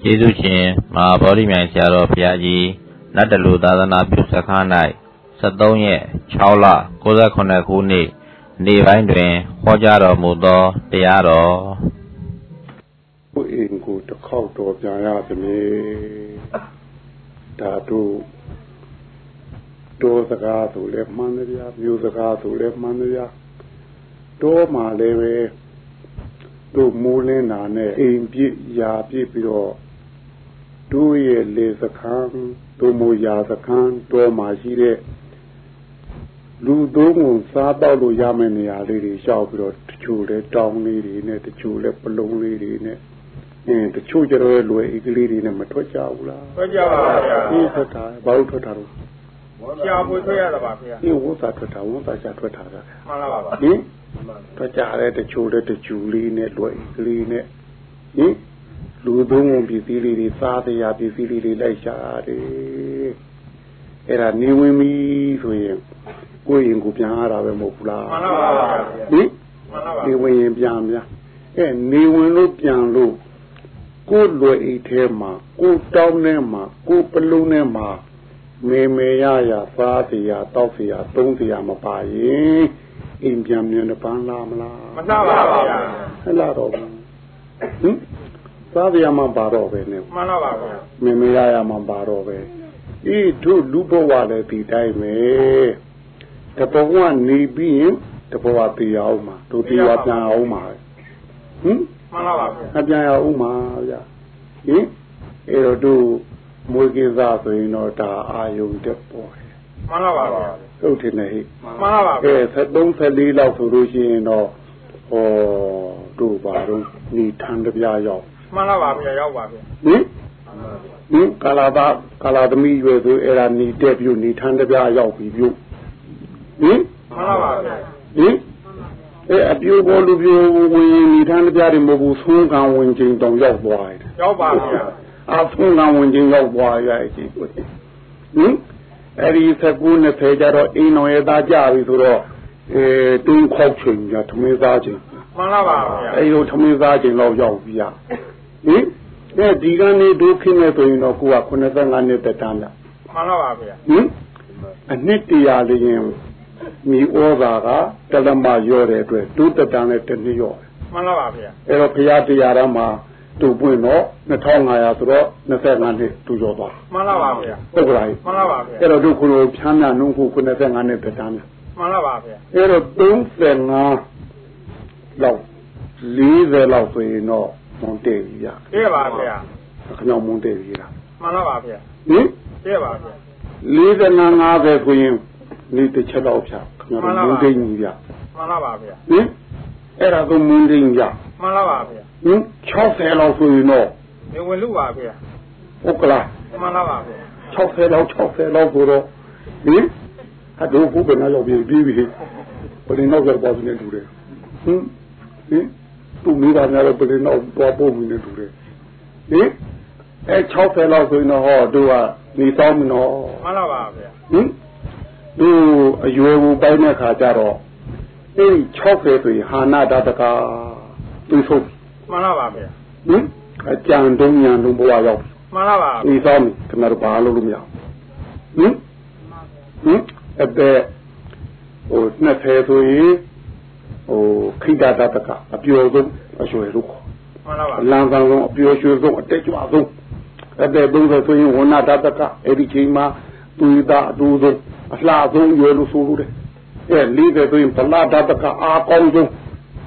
ကျေးဇူးရှင်မဟာဗောဓိမြိုင်ဆရာတော်ဘုရားကြီးနတ်တလူသာသနာပြုစခန်း၌73ရက်6လ68ခုနှစ်နေ့ပိုင်းတွင်ဟောကြားတော်မူသောတရားတော်ဘုအင်ကိုတစ်ခေါက်တော်ပြန်ရသည်မေဒါတို့စကားဆိုလဲမှန်တရားမျိုးစကားဆိုလဲမှန်တရားတော့မှလည်းပဲတို့မိုးလင်းတာနဲ့အိမ်ပြည့်ရာပြည့်ပြီးတော့တို့ရဲ့လေစခန်းတို့မိုးရာစခန်းတော့မှရှိတဲ့လူသုံးကိုစားတော့လို့ရမယ့်နေရာလေးတွေရှောက်ပြီးတော့တချို့လဲတောင်းလေးတွေနဲ့တချို့လဲပလုံးလေးတွေနဲ့တချို့ကျတော့လွယ်အေးကလေးတွေနဲ့မထွက်ကြဘူးလားထွက်ကြပါဗျာဒီထွက်တာဘာလို့ထွက်တာတော့ရှားပွေထွက်ရတာပါဗျာဒီဝတ်စာထွက်တာဝတ်စာချထွက်တာဗျာမှန်လားပါဟင်ထွက်ကြတဲ့တချို့လဲတချို့လေးနဲ့လွယ်အေးကလေးနဲ့ဟင်လူသုံးကုန်ပစ္စည်းလေးတွေစားတရားပစ္စည်းလေးတွေလိုက်ရှာတယ်အဲ့ဒါနေဝင်ပြီဆိုရင်ကိုယ်ရင်ကိုပြန်ရတာပဲမဟုတ်ဘူးလားမှန်ပါပါဟင်မှန်ပါပါနေဝင်ရင်ပြန်များနေဝင်လို့ပြန်လို့ကိုယ်လွယ်အိတ်ထဲမှာကိုယ်တောင်းထဲမှာကိုယ်ပလုံးထဲမှာမေရစားတရားတောက်တရားသုံးတရားမပါရင်အိမ်ပြန်မြန်ပန်းလားမလားမလားပါဗျာဟဲ့လားတော့ဟင်စားတရားမှပါတော့ပဲနဲ့မှန်ပါပါဗျာမေရမှပါတော့ပဲဤတို့လူဘဝလည်းဒီတိုင်းပဲတဘဝနေပြီးရင်တဘဝတရားအောင်မှာတို့တရားပြန်အောင်မှာဟင်မှန်ပါပါဗျာပြန်ရအောင်မှာဗျာဟင်အဲ့တော့တို့မွေးကိစ္စဆိုရင်တော့ဒါအာယုန်တက်ပေါ်တယ်မှန်ပါပါဗျာဟုတ်တယ်လေမှန်ပါပါဗျာ73 74လောက်ဆိုလို့ရှိရင်တော့ဟောတို့ပါတော့ဒီထန်တပြားရောက်မှန်ပါပါဗျာရောက်ပါဗျာဟင်ကာလာသမီးရွယ်ဆိုအဲ့ဒါနေတက်ပြုနေထန်တပြားရောက်ပြီပြုဟင်မှန်ပါပါဗျာဟင်အပြိုပေါ်လူပြိုဝင်နေထမ်းတပြားတွေမဟုတ်ဘူးသုံးကံဝင်ချင်းတောင်ရောက်သွားတယ်ရောက်ပါဗျာသုံးကံဝင်ချင်းရောက်သွားရအကြီးဟင်အဲ့ဒီ19 20ကျတော့အိမ်တော်ရဲ့သားကြပြီဆိုတော့တွင်းခေါက်ချိန်ကြထမင်းသားချိန်မှန်ပါပါဗျာအဲ့လိုထမင်းသားချိန်တော့ရောက်ပြီဟင်ဒီကနေဒုက္ခနဲ့ဆိုရင်တော့ကိုက85နှစ်တက်တန်းလားမှန်ပါပါဗျာဟင်အနှစ်တရာလေးရင်မိဩဇာကတလမရောတဲ့အတွက်ဒုတတန်နဲ့တနည်းရောမှန်ပါပါဗျာအဲ့တော့ဘုရားတရားတော်မှာသူ့ပွင့်တော့2500ဆိုတော့25နှစ်သူရောသွားမှန်ပါပါဗျာဟုတ်ကဲ့မှန်ပါပါဗျာအဲ့တော့တို့ခုလိုဖြမ်းမြနှုံးခု95နှစ်တတန်းမှန်ပါပါဗျာအဲ့တော့35လောက်40လောက်ဆိုရင်တော့မွန်တေပြီဗျာတည့်ပါဗျာခဏမွန်တေပြီလားမှန်ပါပါဗျာဟင်တည့်ပါဗျာ 45 50ဆိုရင်ဒီတစ်ချက်တော့ဖြာကျွန်တော်မွန်တိန်ကြီးဗျမှန်ပါပါဗျာဟင်အဲ့ဒါကိုမွန်တိန်ဗျမှန်ပါပါဗျာဟင်60လောက်ဆိုရင်တော့နေဝင်လူပါဗျာဟုတ်ကလားမှန်ပါပါဗျာ 60လောက်ဆိုတော့ဟင်အတူဘုဘနာရောက်ပြီးဘယ်လိုနောက်ကြပါ့နေတူတယ်ဟင်သူမိသားများတော့ဘယ်လိုနောက်တော့ပို့နေတူတယ်ဟင်60လောက်ဆိုရင်တော့ဟောတို့ကနေတောင်းမနော်မှန်ပါပါဗျာဟင်သူအရွယ်ကိုပိုင်းတဲ့ခါကျတော့အဲ့60ဆိုရင်ဟာနာတတကသူဆုံးမှန်ပါပါဗျာဟင်အကြံတုံးညာလုံးဘဝရောက်မှန်ပါပါဒီဆောင်ခင်ဗျားတို့ဘာလို့မရဟင်အဲ့တဲ့ဟို20ဆိုရင်ဟိုခိတတတကအပျော်ဆုံးအရွယ်လို့မှန်ပါပါလမ်းဆောင်ဆုံးအပျော်ရွှေဆုံးအတက်ကြွဆုံးအဲ့တဲ့30ဆိုရင်ဝဏတတကအဲ့ဒီချိန်မှာသူသားအတူဆုံးအလှဆုံးရွယ်လို့ဆိုလို့တယ်40ဆိုရင်ဗလာတကအားကောင်းဆုံး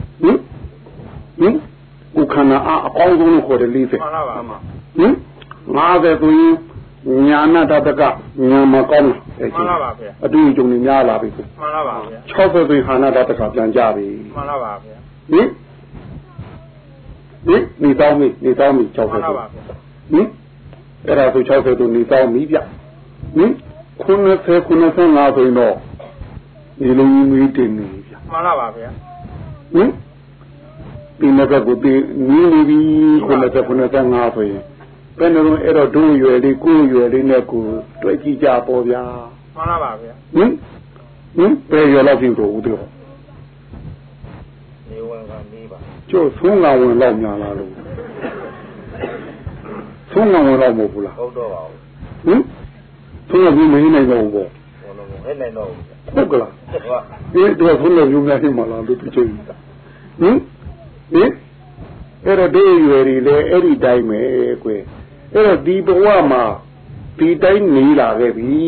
ကိုခန္ဓာအကောင်းဆုံးလို့ခေါ်တယ်40 မှန်ပါပါဟင်50ဆိုရင်ညာနာတကညာမကောင်းဘူးမှန်ပါပါဗျာအတူအကျုံနေများလာပြီမှန်ပါပါဗျာ 60ဆိုရင်ဟာနာတကပြန်ကြပြီမှန်ပါပါဗျာနေတောင်းပြီ60 မှန်ပါပါဗျာအဲ့ဒါဆို60ဆိုနေတောင်းပြီဗျ90 95ဆိုရင်တော့ဒီလိုမျိုးတင်နေဗျမှန်ပါပါဗျာဒီနေ့ကကိုဒီနီးနေပြီ90 95ဆိုရင်ဘယ်လိုအဲ့တော့ဒုရွယ်လေးကိုရွယ်လေးနဲ့ကိုတွေ့ကြည့်ကြပေါ့ဗျာမှန်ပါပါဗျာဘယ်ရွယ်လောက်ပြင်တော့ဦးတော့နေဝင်ကနေပါကျို့သုံးကဝင်လောက်များလားလို့သုံးငါဝင်တော့မဟုတ်ဘူးလားဟုတ်တော့ပါဘူးသုံးငါပြီးမင်းနိုင်တော့ဘူးပေါ့ဟဲ့နိုင်တော့ဟုတ်ကလားတော့ဘုန်းတော်ယူနေတယ်မလားတို့ပြချင်းအဲ့တော့ဒီရွယ်တွေလည်းအဲ့ဒီတိုင်းပဲကွယ်အဲ့တော့ဒီဘဝမှာဒီတိုင်းနေလာခဲ့ပြီ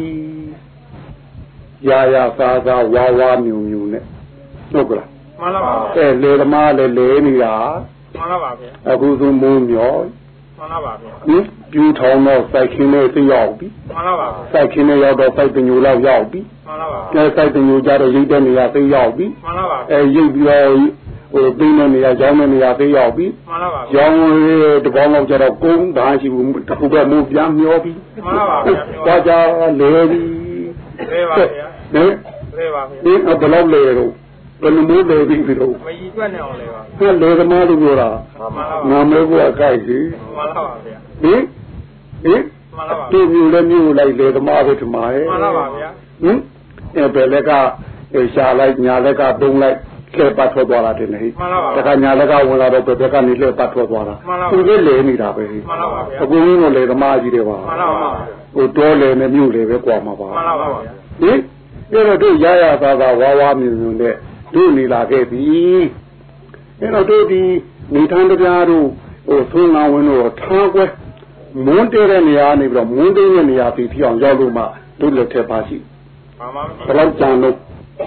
ရာစားဝါမြူနဲ့ဟုတ်ကလားမှန်ပါပါလေသမားလည်းလဲနေတာမှန်ပါပါဗျာအခုဆိုမိုးမြော်မှန်ပါပါဗျာပြူထောင်တော့စိုက်ခင်းနဲ့သိရောက်ပြီမှန်ပါပါစိုက်ခင်းနဲ့ရောက်တော့စိုက်ပညိုလောက်ရောက်ပြီမှန်ပါပါစိုက်ပညိုကြတော့ရိတ်တဲ့နေရာသိရောက်ပြီမှန်ပါပါရိတ်ပြီးတော့ဟိုသိတဲ့နေရာရောင်းတဲ့နေရာသိရောက်ပြီမှန်ပါပါရောင်းတပေါင်းလောက်ကြတော့ကုန်းဓာတ်ရှိဘူးတစ်ခုပဲမိုးပြန်မျောပြီမှန်ပါပါဗျာကြလဲပြီလဲပါဗျာလဲပါဗျာဘယ်လောက်လဲတော့ဘယ်လိုမျိုးလဲပြီးတော့မကြီးတွက်နေအောင်လဲပါလေသမားလို့ပြောတာငါမဲကိုအကြိုက်စီမှန်ပါပါဗျာမှန်ပါပါဒီမျိုးလည်းမျိုးလိုက်လေသမားပဲထမရဲ့မှန်ပါပါဗျာဘယ်လက်ကရှာလိုက်ညာလက်ကသုံးလိုက်လှည့်ပတ်ထွက်သွားတာတင်နေဟိတခါညာလက်ကဝင်လာတော့ဘယ်ကနေလှည့်ပတ်ထွက်သွားတာသူလည်းလဲနေတာပဲဟိမှန်ပါပါဗျာအခုင်းကလေသမားကြီးတွေပါမှန်ပါပါဟိုတောလေနဲ့မြို့လေပဲကွာမှာပါမှန်ပါပါဗျာအဲ့တော့တို့ရသားဝါမြူနဲ့တို့နေလာခဲ့ပြီအဲ့တော့တို့ဒီနေထမ်းတရားတို့ဟိုသုံးငါဝင်တို့ထားကွဲမွန်းတဲတဲ့နေရာနေပြီးတော့မွန်းတဲတဲ့နေရာပြီးဖြစ်အောင်ရောက်လို့မှတို့လက်ထက်ပါရှိဘယ်လောက်ကြံလို့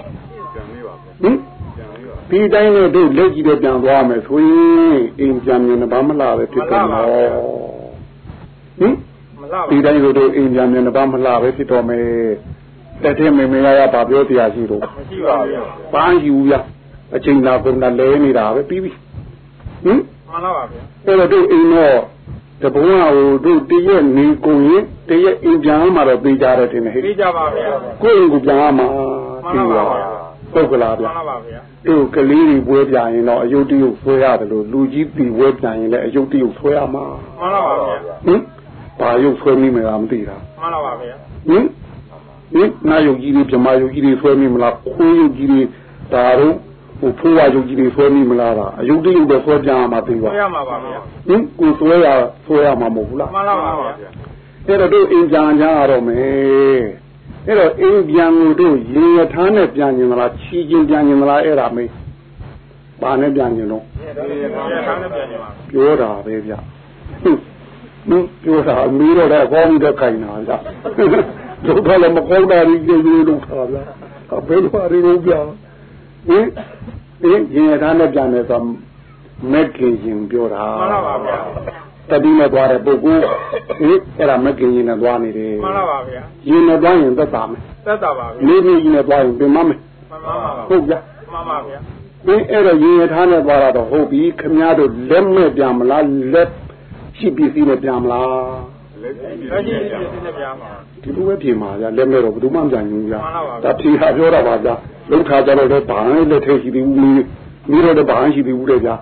ဒီတိုင်းနဲ့တို့လက်ကြီးတော့ပြန်သွားမယ်ဆိုရင်အိမ်ပြန်မြင်ဘာမလာပဲဖြစ်တော့မလားဒီတိုင်းတို့အိမ်ပြန်မြင်ဘာမလာပဲဖြစ်တော့မယ်တဲ့တဲ့မေမေရပါပြောတရားရှိတော့မရှိပါဘူးပန်းယူရအချိန်လာကုန်တာလဲနေတာပဲပြီးပြီမှန်ပါပါဗျာအဲ့တော့တို့အိမ်တော့တဘုံကဟိုတို့တရက်နေကုန်ရင်တရက်အိမ်ပြန်မှာတော့ပေးကြတယ်တင်ဟဲ့ပေးကြပါဗျာကိုယ့်အိမ်ကိုပြန်မှာပြီးပါပုတ်ကလာဗျာမှန်ပါဗျာတို့ကလေးတွေပွဲပြန်ရင်တော့အယုတ်တရုပ်ဆွဲရတယ်လို့လူကြီးပြီးပွဲပြန်ရင်လည်းအယုတ်တရုပ်ဆွဲရမှာမှန်ပါဗျာဘာယုတ်ဆွဲမိမလားမသိတာမှန်ပါဗျာနာယုတ်ကြီးတွေဗမာယုတ်ကြီးတွေဆွဲမိမလားခိုးယုတ်ကြီးတွေဒါတော့ဟိုဖိုးဝါယုတ်ကြီးတွေဆွဲမိမလားအယုတ်တရုပ်တော့ဆွဲပြန်မှာသိပါဆွဲရမှာပါဗျာကိုဆွဲရမှာမဟုတ်ဘူးလားမှန်ပါဗျာအဲ့တော့တို့အင်ပြန်ကြရတော့မယ်အဲ့တော့အင်ပြန်ကိုတို့ရေရထားနဲ့ပြန်ကျင်မလားချီချင်းပြန်ကျင်မလားအဲ့ဒါမေးဘာနဲ့ပြန်ကျင်တော့ရေရထားနဲ့ပြန်ကျင်ပါပြောတာပဲဗျပြောတာမီးတော့အကောင်းကြီးတော့ခိုင်တာဗျတို့ကလည်းမကောင်းတာကြီးကြီးလုပ်တာဗျဘယ်လိုအရီလို့ပြောရေရထားနဲ့ပြန်တယ်ဆိုမက်ကင်ရင်ပြောတာမှန်ပါဗျာတတိနဲ့သွားတဲ့ပုဂ္ဂိုလ်အဲ့ဒါမက်ကင်ရင်နဲ့သွားနေတယ်မှန်ပါဗျာရင်နဲ့သွားရင်သက်သာမယ်သက်သာပါဗျာလေးလေးကြီးနဲ့သွားရင်ပြင်မမယ်မှန်ပါပါဟုတ်ဗျာမှန်ပါဗျာအဲ့တော့ရေရထားနဲ့သွားတာတော့ဟုတ်ပြီခင်ဗျားတို့လက်မဲ့ပြန်မလားလက်ရှိပစ္စည်းနဲ့ပြန်မလားလက်ရှိပစ္စည်းနဲ့ပြန်ပါဒီလိုပဲပြင်ပါဗျာလက်မဲ့တော့ဘယ်သူမှမပြန်ဘူးဗျာဒါဖြေတာပြောတာပါဗျာလုံထားကြတော့လည်းဘာနဲ့လက်ထဲရှိသေးဘူးမိတော့လည်းဘာရှိသေးဘူးလေဗျာ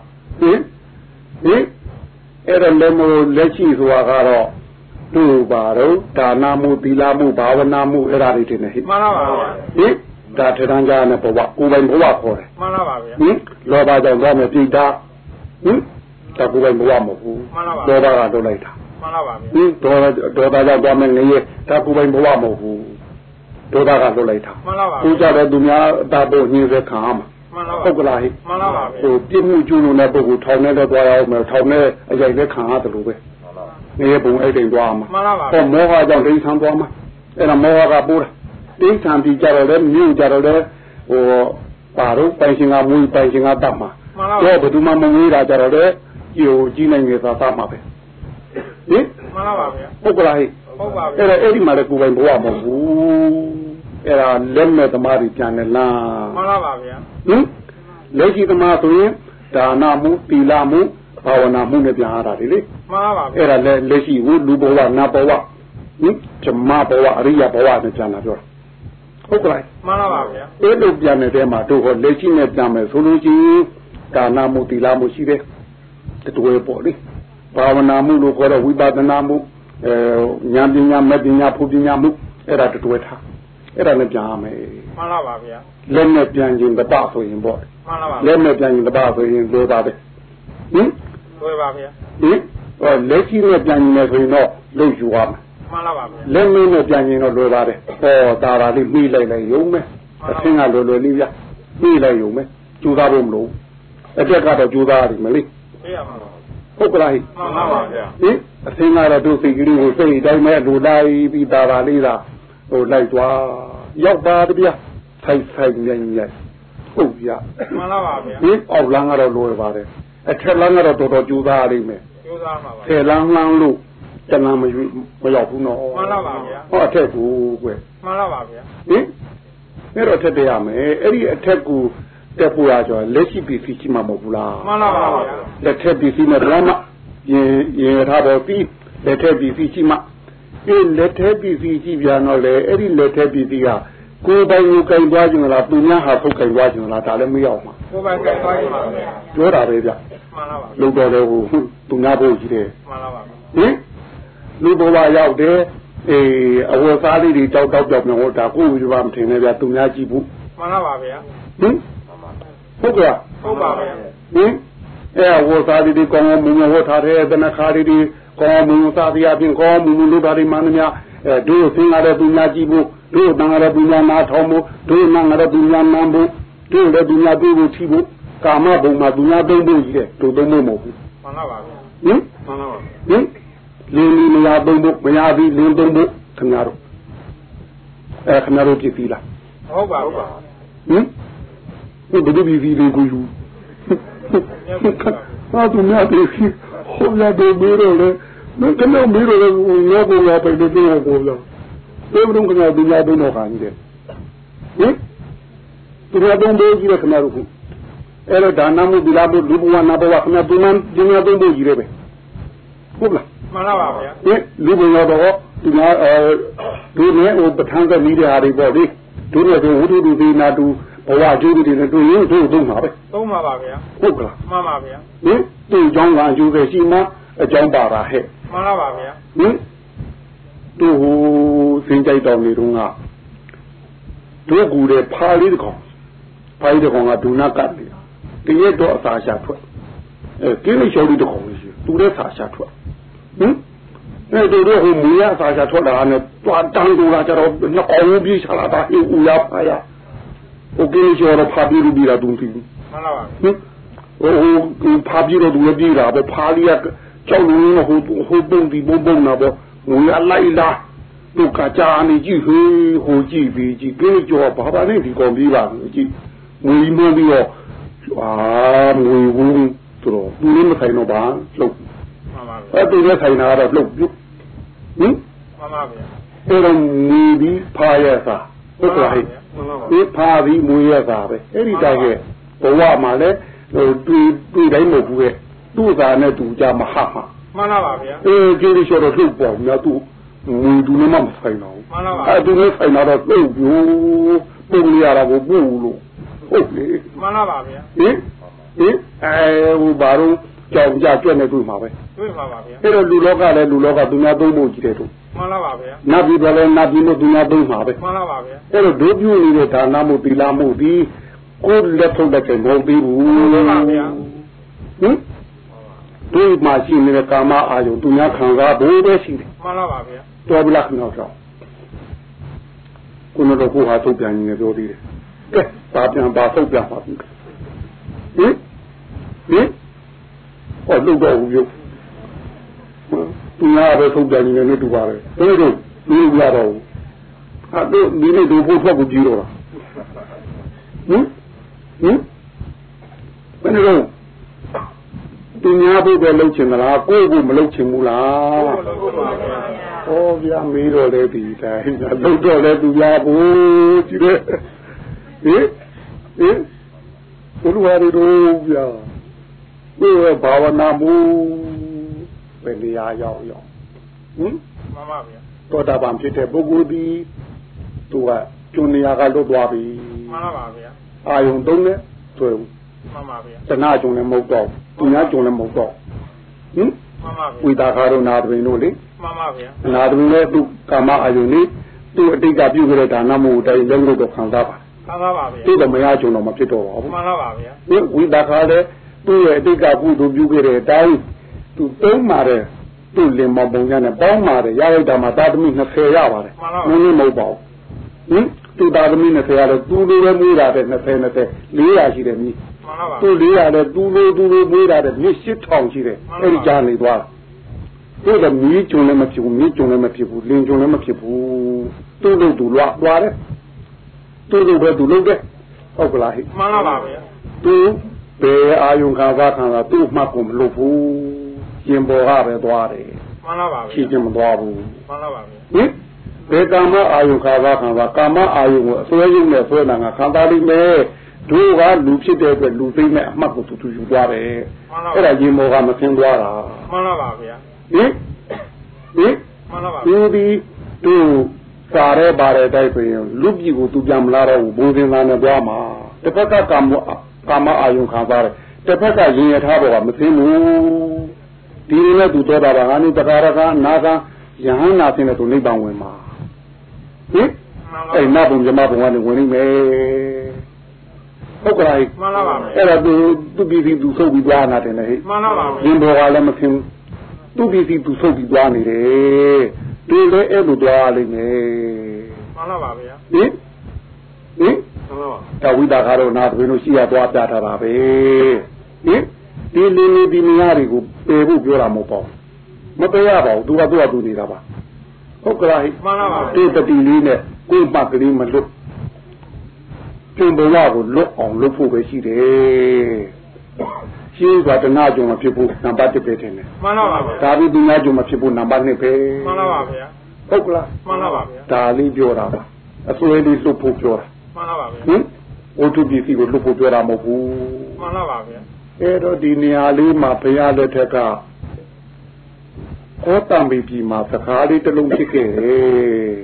အဲ့ဒါလည်းမို့လက်ရှိဆိုတာကတော့တို့ပါတော့ဒါနမှုသီလမှုဘာဝနာမှုအဲ့ဒါတွေတင်နေဟိမှန်ပါပါဒါထထန်းကြတဲ့ဘဝကိုယ်ပိုင်ဘဝခေါ်တယ်မှန်ပါပါဗျာလောဘကြောင့်သွားမယ်ပြိတ္တာဒါကိုယ်ပိုင်ဘဝမဟုတ်ဘူးလောဘကလုပ်လိုက်တာမှန်ပါပါဒေါသကြောင့်သွားမယ်ငရေဒါကိုယ်ပိုင်ဘဝမဟုတ်ဘူးဒေါသကလုပ်လိုက်တာမှန်ပါပါကိုကြတဲ့သူများအတာဖို့ညှင်းစေခံရမှာဟုတ်ကလားဟိမှန်ပါပါဟိုပြစ်မှုကျူးလွန်တဲ့ပုဂ္ဂိုလ်ထောင်ထဲတော့သွားရအောင်မယ်ထောင်ထဲအကြိုက်လည်းခံရတယ်လို့ပဲနေဘုံအဲ့တိမ်သွားမှာမှန်ပါပါဟောမောဟကြောင့်ဒိဋ္ဌံသွားမှာအဲ့ဒါမောဟကပိုးတာဒိဋ္ဌံပြီးကြတော့လည်းမြို့ကြတော့လည်းဟိုပါတော့ပိုင်ရှင်ကမွေးပိုင်ရှင်ကတတ်မှာတော့ဘယ်သူမှမမွေးတာကြတော့လည်းဟိုကြီးနိုင်နေသာတတ်မှာပဲဟင်မှန်ပါပါဗျာဟုတ်ကလားဟိဟုတ်ပါဗျာအဲ့ဒီမှာလည်းကိုယ်ပိုင်ဘဝမဟုတ်ဘူးအဲ့ဒါလက်မဲ့သမားတွေပြန်နေလားမှန်ပါပါဗျာလက်ရှိသမားဆိုရင်ဒါနမှုသီလမှုဘာဝနာမှုနဲ့ပြန်ရတာဒီလေမှန်ပါပါအဲ့ဒါလက်ရှိကိုလူဘဝနတ်ဘဝဓမ္မဘဝအရိယဘဝနဲ့ပြန်လာပြောတာဟုတ်ကဲ့မှန်ပါပါဗျာအဲ့လိုပြန်နေတဲ့မှာတို့ဟောလက်ရှိနဲ့ပြန်မယ်ဆိုလို့ရှိရင်ဒါနမှုသီလမှုရှိတယ်တူဝဲပေါ့လေဘာဝနာမှုလို့ခေါ်တော့ဝိပဿနာမှုဉာဏ်ပညာမဲ့ပညာဖူပညာမှုအဲ့ဒါတူဝဲထားအဲ့ဒါနဲ့ပြန်ရမယ်မှန်ပါပါဗျာလက်နဲ့ပြန်ရင်တပဆိုရင်ပေါ့မှန်ပါပါလက်နဲ့ပြန်ရင်တပဆိုရင်လိုပါပဲလွယ်ပါဗျာလက်ရှိနဲ့ပြန်နေဆိုရင်တော့လို့ယူရမယ်မှန်လားပါဗျာလက်မင်းနဲ့ပြန်ရင်တော့လွယ်ပါတယ်တာတာလေးပြီးလိုက်ရုံပဲအသင်းကလွယ်လေးဗျပြီးလိုက်ရုံပဲကြိုးစားဖို့မလို့အတက်ကတော့ကြိုးစားရတယ်မလေးသိရမှာဟုတ်ကလားမှန်ပါပါဗျာဟင်အသင်းကတော့သူစိတ်ကလေးကိုစိတ်တိုင်းမဲ့လိုလိုက်ပြီးတာတာလေးသာလိုက်သွားရောက်ပါတယ်ဗျဆိုင်မြန်ဟုတ်ဗျမှန်လားပါဗျာဟင်အောက်လမ်းကတော့လွယ်ပါတယ်အထက်လမ်းကတော့တော်တော်ကြိုးစားရလိမ့်မယ်ကြိုးစားမှာပါဆယ်လမ်းလမ်းလို့တဏှာမရောက်ဘူးနော်မှန်လားပါဗျာဟောအထက်ကိုကွယ်မှန်လားပါဗျာဟင်အဲ့တော့ထက်တရမယ်အဲ့ဒီအထက်ကိုတက်ဖို့ရဆိုလက်ရှိပစ္စည်းရှိမှာမဟုတ်ဘူးလားမှန်လားပါဗျာလက်ထက်ပစ္စည်းနဲ့ဘယ်မှရင်ထားတော့ပြီးလက်ထက်ပစ္စည်းရှိမှအဲ့လက်ထက်ပစ္စည်းရှိပြန်တော့လေအဲ့ဒီလက်ထက်ပစ္စည်းကကိုယ်ပိုင်ကိုကင်သွားကြလားသူများဟာထုတ်ကင်သွားကြလားဒါလည်းမရောက်မှာကိုယ်ပိုင်ကင်သွားကြပါဗျာပြောတာပဲဗျမှန်လားပါလုံတော်တယ်ဟိုသူများဖို့ကြီးတယ်မှန်လားပါဟင်လူဘဝရောက်တယ်အဝတ်စားလေးတွေတောက်ပြောင်းဟောဒါကိုယ်ကမထင်နဲ့ဗျသူများကြည့်ဘူးမှန်လားပါဗျာဟင်ဟုတ်ကဲ့ဟုတ်ပါဗျာဟင်ဝတ်စားလေးတွေကောင်းကောင်းမွန်မွန်ဟောထားတယ်တနခါလေးတွေကောင်းမွန်စားပြအပြင်ကောင်းမွန်မွန်လုပ်တာတွေမှန်များတို့သင်္ကားတဲ့သူများကြည့်ဖို့တို့တန်ကားတဲ့သူများနားထောင်ဖို့တို့နားငါတဲ့သူများနားဖို့တို့လည်းသူများတွေ့ဖို့ထီဖို့ကာမဘုံမှာသူများသုံးဖို့ကြီးတယ်တို့သုံးဖို့မဟုတ်ဘူးမှန်လားပါဗျာဟင်မှန်လားပါဟင်လင်းမရသုံးဖို့မရသည်လင်းသုံးဖို့ခင်ဗျားတို့ခင်ဗျားတို့ကြည့်သီးလားဟုတ်ပါဘူးဟင်ဒီဘယ်လိုပြီးပြီးကိုယူဟာသူများပြေးဟိုလာတော့မေးတော့လေမင်းကတော့မေးတော့ငါ့ကိုလာပဲလို့ပြောကိုလာဘယ်လိုကများဒီလာတော့ခါနေတယ်ဟင်သူများတော့မေးကြည့်ရခင်ဗျားတို့အဲ့တော့ဒါနမှုဒီလာမှုလူဘဝနာဘဝခင်ဗျားသူများဒီများတော့မေးကြည့်ရပဲဟုတ်လားမှန်လားပါဗျာဟင်လူဘဝတော့ဒီများဒီနဲ့ဟိုပဋ္ဌာန်းကမိတဲ့ဟာတွေပေါ့လေတို့နဲ့တို့ဝိတုဒုသေနာတူဘဝကျိုးတွေနဲ့တွေ့ရင်တို့သုံးပါပဲသုံးပါပါဗျာဟုတ်ကလားမှန်ပါဗျာဟင်သူ့အကြောင်းကအကျိုးပဲရှိမှအကြောင်းပါတာဟဲ့မှန်လားပါဗျာဟင်သူ့ဟိုစင်ကြိုက်တော်နေတော့ကတို့ကူတဲ့ဖားလေးတစ်ကောင်ကဒုနာကတ်နေတရက်တော့အစာရှာထွက်ကင်းလေးရှော်လေးတစ်ကောင်လေးရှိသူလည်းစာရှာထွက်ဟင်အဲ့တို့ဟိုမူရအစာရှာထွက်တာနဲ့တွားတန်းတူလာကြတော့နှစ်အောင်ပြေးချလာတာဟိဦးရပါရโอเคကျော်တော့ဖာပြီးပြီးတာတုံးပြီမှန်လားပါဟင်ဟိုဖာပြီးတော့သူပြေးတာပဲဖာလီကကြောက်လို့ဟိုပုံဒီပုံနာပေါ့ငွေအလိုက်လားသူကကြာနေကြည့်ဟိုကြည့်ပြီးကြည့်ကဲကျော်ဘာနဲ့ဒီကောင်ပြီးပါကြည့်ငွေမပြီးတော့ငွေဘူးသူတို့သူလည်းမဆိုင်တော့ပါလှုပ်မှန်ပါအဲ့သူလည်းဆိုင်တာတော့လှုပ်ပြုဟင်မှန်ပါဗျာအဲ့တော့နေပြီးဖာရစားဟုတ်ကဲ့ဒီဖာပြီးမွေးရတာပဲအဲ့ဒီတိုင်ရဲ့ဘဝမှာလဲဟိုတွေ့တိုင်းမဟုတ်ဘူးရဲ့သူ့သာနဲ့သူကြမဟာမှာမှန်လားပါဗျာကျေးဇူးတော်လှုပ်ပေါ်များသူငွေသူနဲ့မှမဆိုင်တော့မှန်လားပါအဲ့သူနဲ့ဆိုင်တော့လှုပ်ယူပုံရတာကိုပို့လို့ဟုတ်လေမှန်လားပါဗျာဟင်ဟိုဘာလို့ကြောင်ကြကျွတ်နေတွေ့မှာပဲတွေ့မှာပါဗျာအဲ့တော့လူလောကလည်းလူလောကသူများသုံးဖို့ကြီးတယ်တို့မှန်လားပါဗျာနတ်ပြည်တော်လည်းနတ်ပြည်လို့သူများသုံးမှာပဲမှန်လားပါဗျာအဲ့တော့ဒုပြုနေတဲ့ဒါနမှုသီလမှုဒီကိုယ်လက်ထုတ်တဲ့မဟုတ်သေးဘူးမှန်ပါဗျာဟင်ဒီမှာရှိနေတဲ့ကာမအာယုသူများခံစားဖို့ပဲရှိတယ်မှန်လားပါဗျာတော်ပြီလားခင်ဗျားတို့ကိုယ်တော့ကိုဟာထုတ်ပြန်နေပြောသေးတယ်ကဲဘာပြန်ပါထုတ်ပြန်ပါဘူးဟင်ဟောလုပ်တော့ဘူးပြုသူများပဲထုတ်ပြန်နေတယ်တူပါပဲဘယ်လိုလူရတော့တို့ဒီနေ့တို့ဖို့ထွက်ကိုကြည့်တော့ဟင်ဘယ်လိုသူများဖို့ပဲလုပ်ချင်သလားကိုယ့်ကိုမလုပ်ချင်ဘူးလားဟောဗျာမေးတော့လေဒီတိုင်းလုပ်တော့လေသူများဖို့ကြည့်တယ်ဟင်ဘုရားရီတို့ဗျာဒီဘာဝနာမှုပဲနေရာရောက်ဟင်မှန်ပါဗျာတောတာပန်ဖြစ်တဲ့ပုဂ္ဂိုလ်ဒီသူကကျွန်းနေရာကလွတ်သွားပြီမှန်ပါဗျာအာယုံသုံးနဲ့တွေ့ဘူးမှန်ပါဗျာတဏှာကျွန်းလည်းမဟုတ်တော့သူများကျွန်းလည်းမဟုတ်တော့ဟင်မှန်ပါဗျာဝိတာခါတို့နာတပင်တို့လေမှန်ပါဗျာနာတပင်လည်းသူကာမအာယုန်လေးသူအတိတ်ကပြုခဲ့တဲ့ဒါနမှုတိုင်းလုံးလို့တော့ခံစားပါမှန်ပါပါဗျာသူတော့မရကျွန်းတော့မဖြစ်တော့ပါဘူးမှန်ပါပါဗျာဝိတာခါလည်းသူ့ရဲ့အတိတ်ကကုသိုလ်ပြုခဲ့တဲ့အတိုင်းသူသုံးပါတယ်သူ့လင်မောင်ပုံညာနဲ့ပေါင်းပါတယ်ရလိုက်တာမှသာသမီ20ရပါတယ်နည်းနည်းမဟုတ်ပါဘူးဟင်သူသာသမီ20ရတော့သူလိုပဲမွေးတာတဲ့20 400ရှိတယ်မြည်သူ400လည်းသူလိုမွေးတာတဲ့မြစ်8000ရှိတယ်အဲ့ဒီကြားနေသွားတာသူကမြည်ကျုံလည်းမဖြစ်ဘူးမြည်ကျုံလည်းမဖြစ်ဘူးလင်ကျုံလည်းမဖြစ်ဘူးသူ့လို့သူလွားသွားတယ်သူ့လို့ပဲသူလုပ်တယ်ဟုတ်ကလားဟိမှန်ပါပါဗျာသူဘယ်အာယုံခံစားသူ့မှတ်ကိုမလုပ်ဘူးရှင်ဘောကပဲသွားတယ်မှန်ပါပါရှိချင်းမသွားဘူးမှန်ပါပါဟင်ဘယ်ကာမအာယုခံစားကာမအာယုကိုအစွဲရုံနဲ့ဆွဲတာငါခံစားလိမ့်မယ်တို့ကလူဖြစ်တဲ့အတွက်လူသိမ့်မဲ့အမှတ်ကိုသူယူသွားတယ်အဲ့ဒါရှင်ဘောကမသင်သွားတာမှန်ပါပါဗျာဟင်မှန်ပါပါဒီတို့စားရဲပါတယ်တိုက်ဆိုရင်လူပြည်ကိုသူပြန်မလာတော့ဘူးဘုံစင်သားနဲ့သွားမှာတစ်ဖက်ကကာမအာယုခံစားတယ်တစ်ဖက်ကရင်ရထားတော့ကမသိဘူးဒီနဲ့သူတော်တာကငါနေတကာရကနာကယဟန္နာသိနေသူနိဗ္ဗာန်ဝင်မှာဟင်အဲ့နတ်ဘုံဇမဘုံကနေဝင်နေမယ်ဟုတ်ကဲ့မှန်ပါပါအဲ့ဒါသူပြည်စီသူဆုပ်ပြီးသွားနာတယ်လေဟိမှန်ပါပါရင်ဘောကလည်းမသိဘူးသူပြည်စီသူဆုပ်ပြီးသွားနေတယ်ဒီလေအဲ့လိုသွားလိမ့်မယ်မှန်ပါပါဗျာဟင်တဝိတာကတော့နာတွင်လို့ရှိရသွားပြထားတာပဲဟင်ဒီလေးဒီနေရာတွေကိုပယ်ဖို့ပြောတာမဟုတ်ပါဘူးမပယ်ရပါဘူးသူနေတာပါဟုတ်ကဲ့မှန်ပါပါဒီတတိလေးနဲ့ကိုယ်ပတ်ကလေးမလွတ်ကျုံဘဝကိုလွတ်အောင်လုပ်ဖို့ပဲရှိတယ်ရှင်းစွာတနာကြုံမဖြစ်ဖို့နံပါတ်1ပဲထင်တယ်မှန်ပါပါဒါပြီးဒီနာကြုံမဖြစ်ဖို့နံပါတ်2ပဲမှန်ပါပါဗျာဟုတ်ကဲ့မှန်ပါပါဗျာဒါလေးပြောတာပါအစွဲလေးလွတ်ဖို့ပြောတာမှန်ပါပါဗျာဟင်ဝတ္ထုပစ္စည်းကိုလွတ်ဖို့ပြောတာမဟုတ်ဘူးမှန်ပါပါဗျာအဲ့တော့ဒီနေရာလေးမှာဘုရားလက်ထက်ကကောတံမိပြီမှာစကားလေးတစ်လုံးဖြစ်ခဲ့တယ်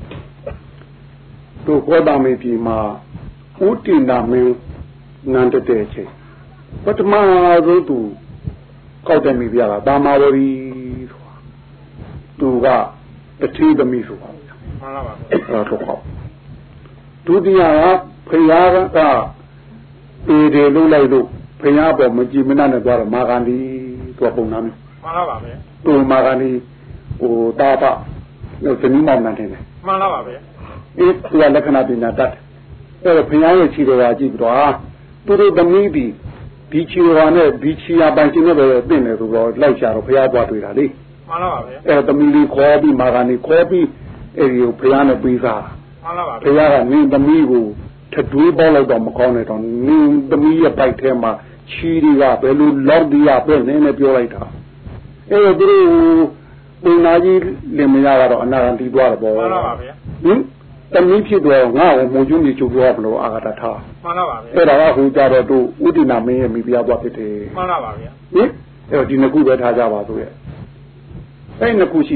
တို့ကောတံမိပြီမှာဥတ္တိနာမင်းနန္တတဲ့ချိန်ပထမဆုံးသူကောက်တယ်မိပြတာတာမာဝရီဆိုတာသူကတတိသမီးဆိုတာမှန်ပါပါအဲ့တော့ဒုတိယကဘုရားကပေတယ်လို့လိုက်လို့ဘုရားပေါ်မကြည်မနှံ့နဲ့သွားတော့မာဂန္ဒီသူကပုံနာမျိုးမှန်ပါပါပဲသူမာဂန္ဒီဟိုတာပလို့ဇနီးမောင်နှံတယ်မှန်ပါပါပဲဒီသူကလက္ခဏာပညာတတ်အဲ့တော့ဘုရားရဲ့ခြေတော်ကကြည့်ပြီးတော့သူတို့သမီးဒီခြေတော်နဲ့ဒီခြေရပိုင်ခြင်းနဲ့ပဲတင့်တယ်ဆိုတော့လိုက်ရှာတော့ဘုရားသွားတွေ့တာလေမှန်ပါပါပဲအဲ့သမီးလေးခေါ်ပြီးမာဂန္ဒီခေါ်ပြီးအဲ့ဒီကိုဘုရားနဲ့ပြီးစားမှန်ပါပါဘုရားကနင်းသမီးကိုထတွေးပေါက်လိုက်တော့မကောင်းနဲ့တော့နင်းသမီးရဲ့ပိုက်ထဲမှာချီတွေကဘယ်လိုလောက်ဒီရပဲနင်းနဲ့ပြောလိုက်တာအဲ့တော့သူတို့ပုံနာကြီးလင်မယားကတော့အနာဂတ်သွားတယ်ပေါ့မှန်ပါပါဗျာဟင်သမီးဖြစ်တော့ငါ့ကိုမုံကျွန်းကြီးချုပ်ပြောဘလို့အာဂတထားမှန်ပါပါဗျာအဲ့ဒါကဟိုကြတော့သူဥဒိနာမင်းရဲ့မိဖုရားသွားဖြစ်တယ်မှန်ပါပါဗျာဟင်အဲ့တော့ဒီနှစ်ခုပဲထားကြပါဆိုရဲ့အဲ့နှစ်ခု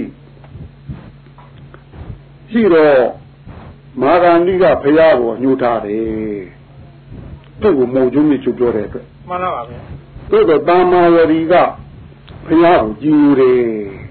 ရှိတော့မာဂန္ဒီကဘုရားကိုညှို့ထားတယ်သူ့ကိုမုံကျွန်းကြီးချုပ်ပြောတဲ့အတွက်မှန်ပါပါဗျာသူ့တော့တာမာဝရီကဘုရားကိုကြည်ညိုတယ်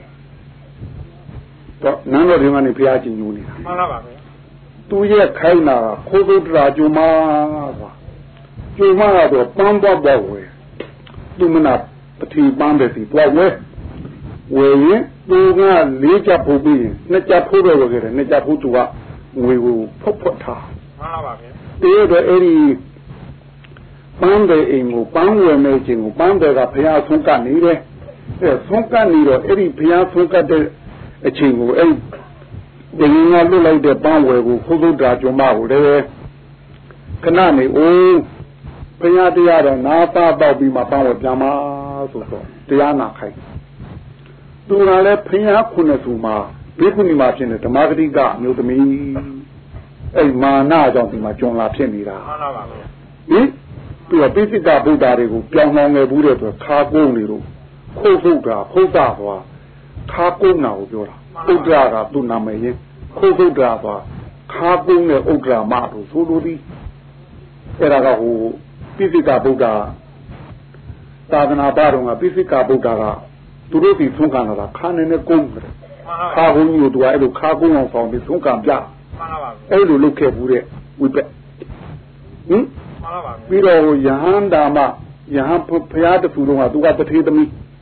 တော့နန်းတော်ဒီမှာနေဘုရားကြည်ညိုနေတာမှန်ပါပါဗျာသူရဲ့ခိုင်းတာခိုးသုတ္တရာကျုံမဆိုတာကျုံမကတော့ပန်းပွားပွားဝယ်သူမနာပတိပန်းတယ်စီပွားဝယ်ရင်သူက4ချက်ဖို့ပြီး2ချက်ဖို့တော့ဝယ်ခဲ့တယ်2ချက်ဖို့သူကငွေကိုဖုတ်ထားမှန်ပါပါဗျာတေးတော့အဲ့ဒီပန်းတဲ့အိမ်ကိုပန်းဝယ်နေခြင်းကိုပန်းတဲ့ကဘုရားဆုံးကနေတယ်အဲဆုံးကနေတော့အဲ့ဒီဘုရားဆုံးတဲ့အချိန်ကိုအဲ့ဒီငင်းကလွတ်လိုက်တဲ့ပန်းဝယ်ကိုခုသုဒ္ဓါကျွမ်းမကိုလည်းခဏနေဦးဘုရားတရားတော့နာပါတော့ပြီးမှပန်းဝယ်ပြန်มาဆိုတော့တရားနာခိုင်းသူကလည်းဘုရားခုနှစ်စုမှာဘိက္ခုနီမှာဖြစ်နေဓမ္မဂတိကမျိုးသမီးအဲ့မာနကြောင့်ဒီမှာကျွန်းလာဖြစ်နေတာမှန်ပါပါဟင်သူကပိစိကဗုဒ္ဓတွေကိုပြောင်းလောင်းနေဘူးတဲ့ဆိုခါကုန်းနေလို့ခုတ်ဖုတ်တာဖုတ်တာသွားခါကုန်းနာကိုပြောတာဥဒ္ဒရာကသူ့နာမည်ရင်ခုတ်ဖုတ်တာသွားခါကုန်းနဲ့ဥဒ္ဒရာမတို့ဆိုလိုသည်အဲ့ဒါကဟိုပိစိကဗုဒ္ဓသာသနာ့ဘာတော်ကပိစိကဗုဒ္ဓကသူတို့ဒီသုံးခံလာခါနေနဲ့ကုန်းတယ်ခါကုန်းကြီးကိုသူကအဲ့လိုခါကုန်းအောင်ဆောင်ပြီးသုံးခံပြမှန်ပါပါအဲ့လိုလုပ်ခဲ့ဘူးတဲ့ဝိပက်ဟင်ပြီးတော့ယဟန်ဒါမယဟန်ဘုရားတခုလုံးကသူကတထေသမီးဥ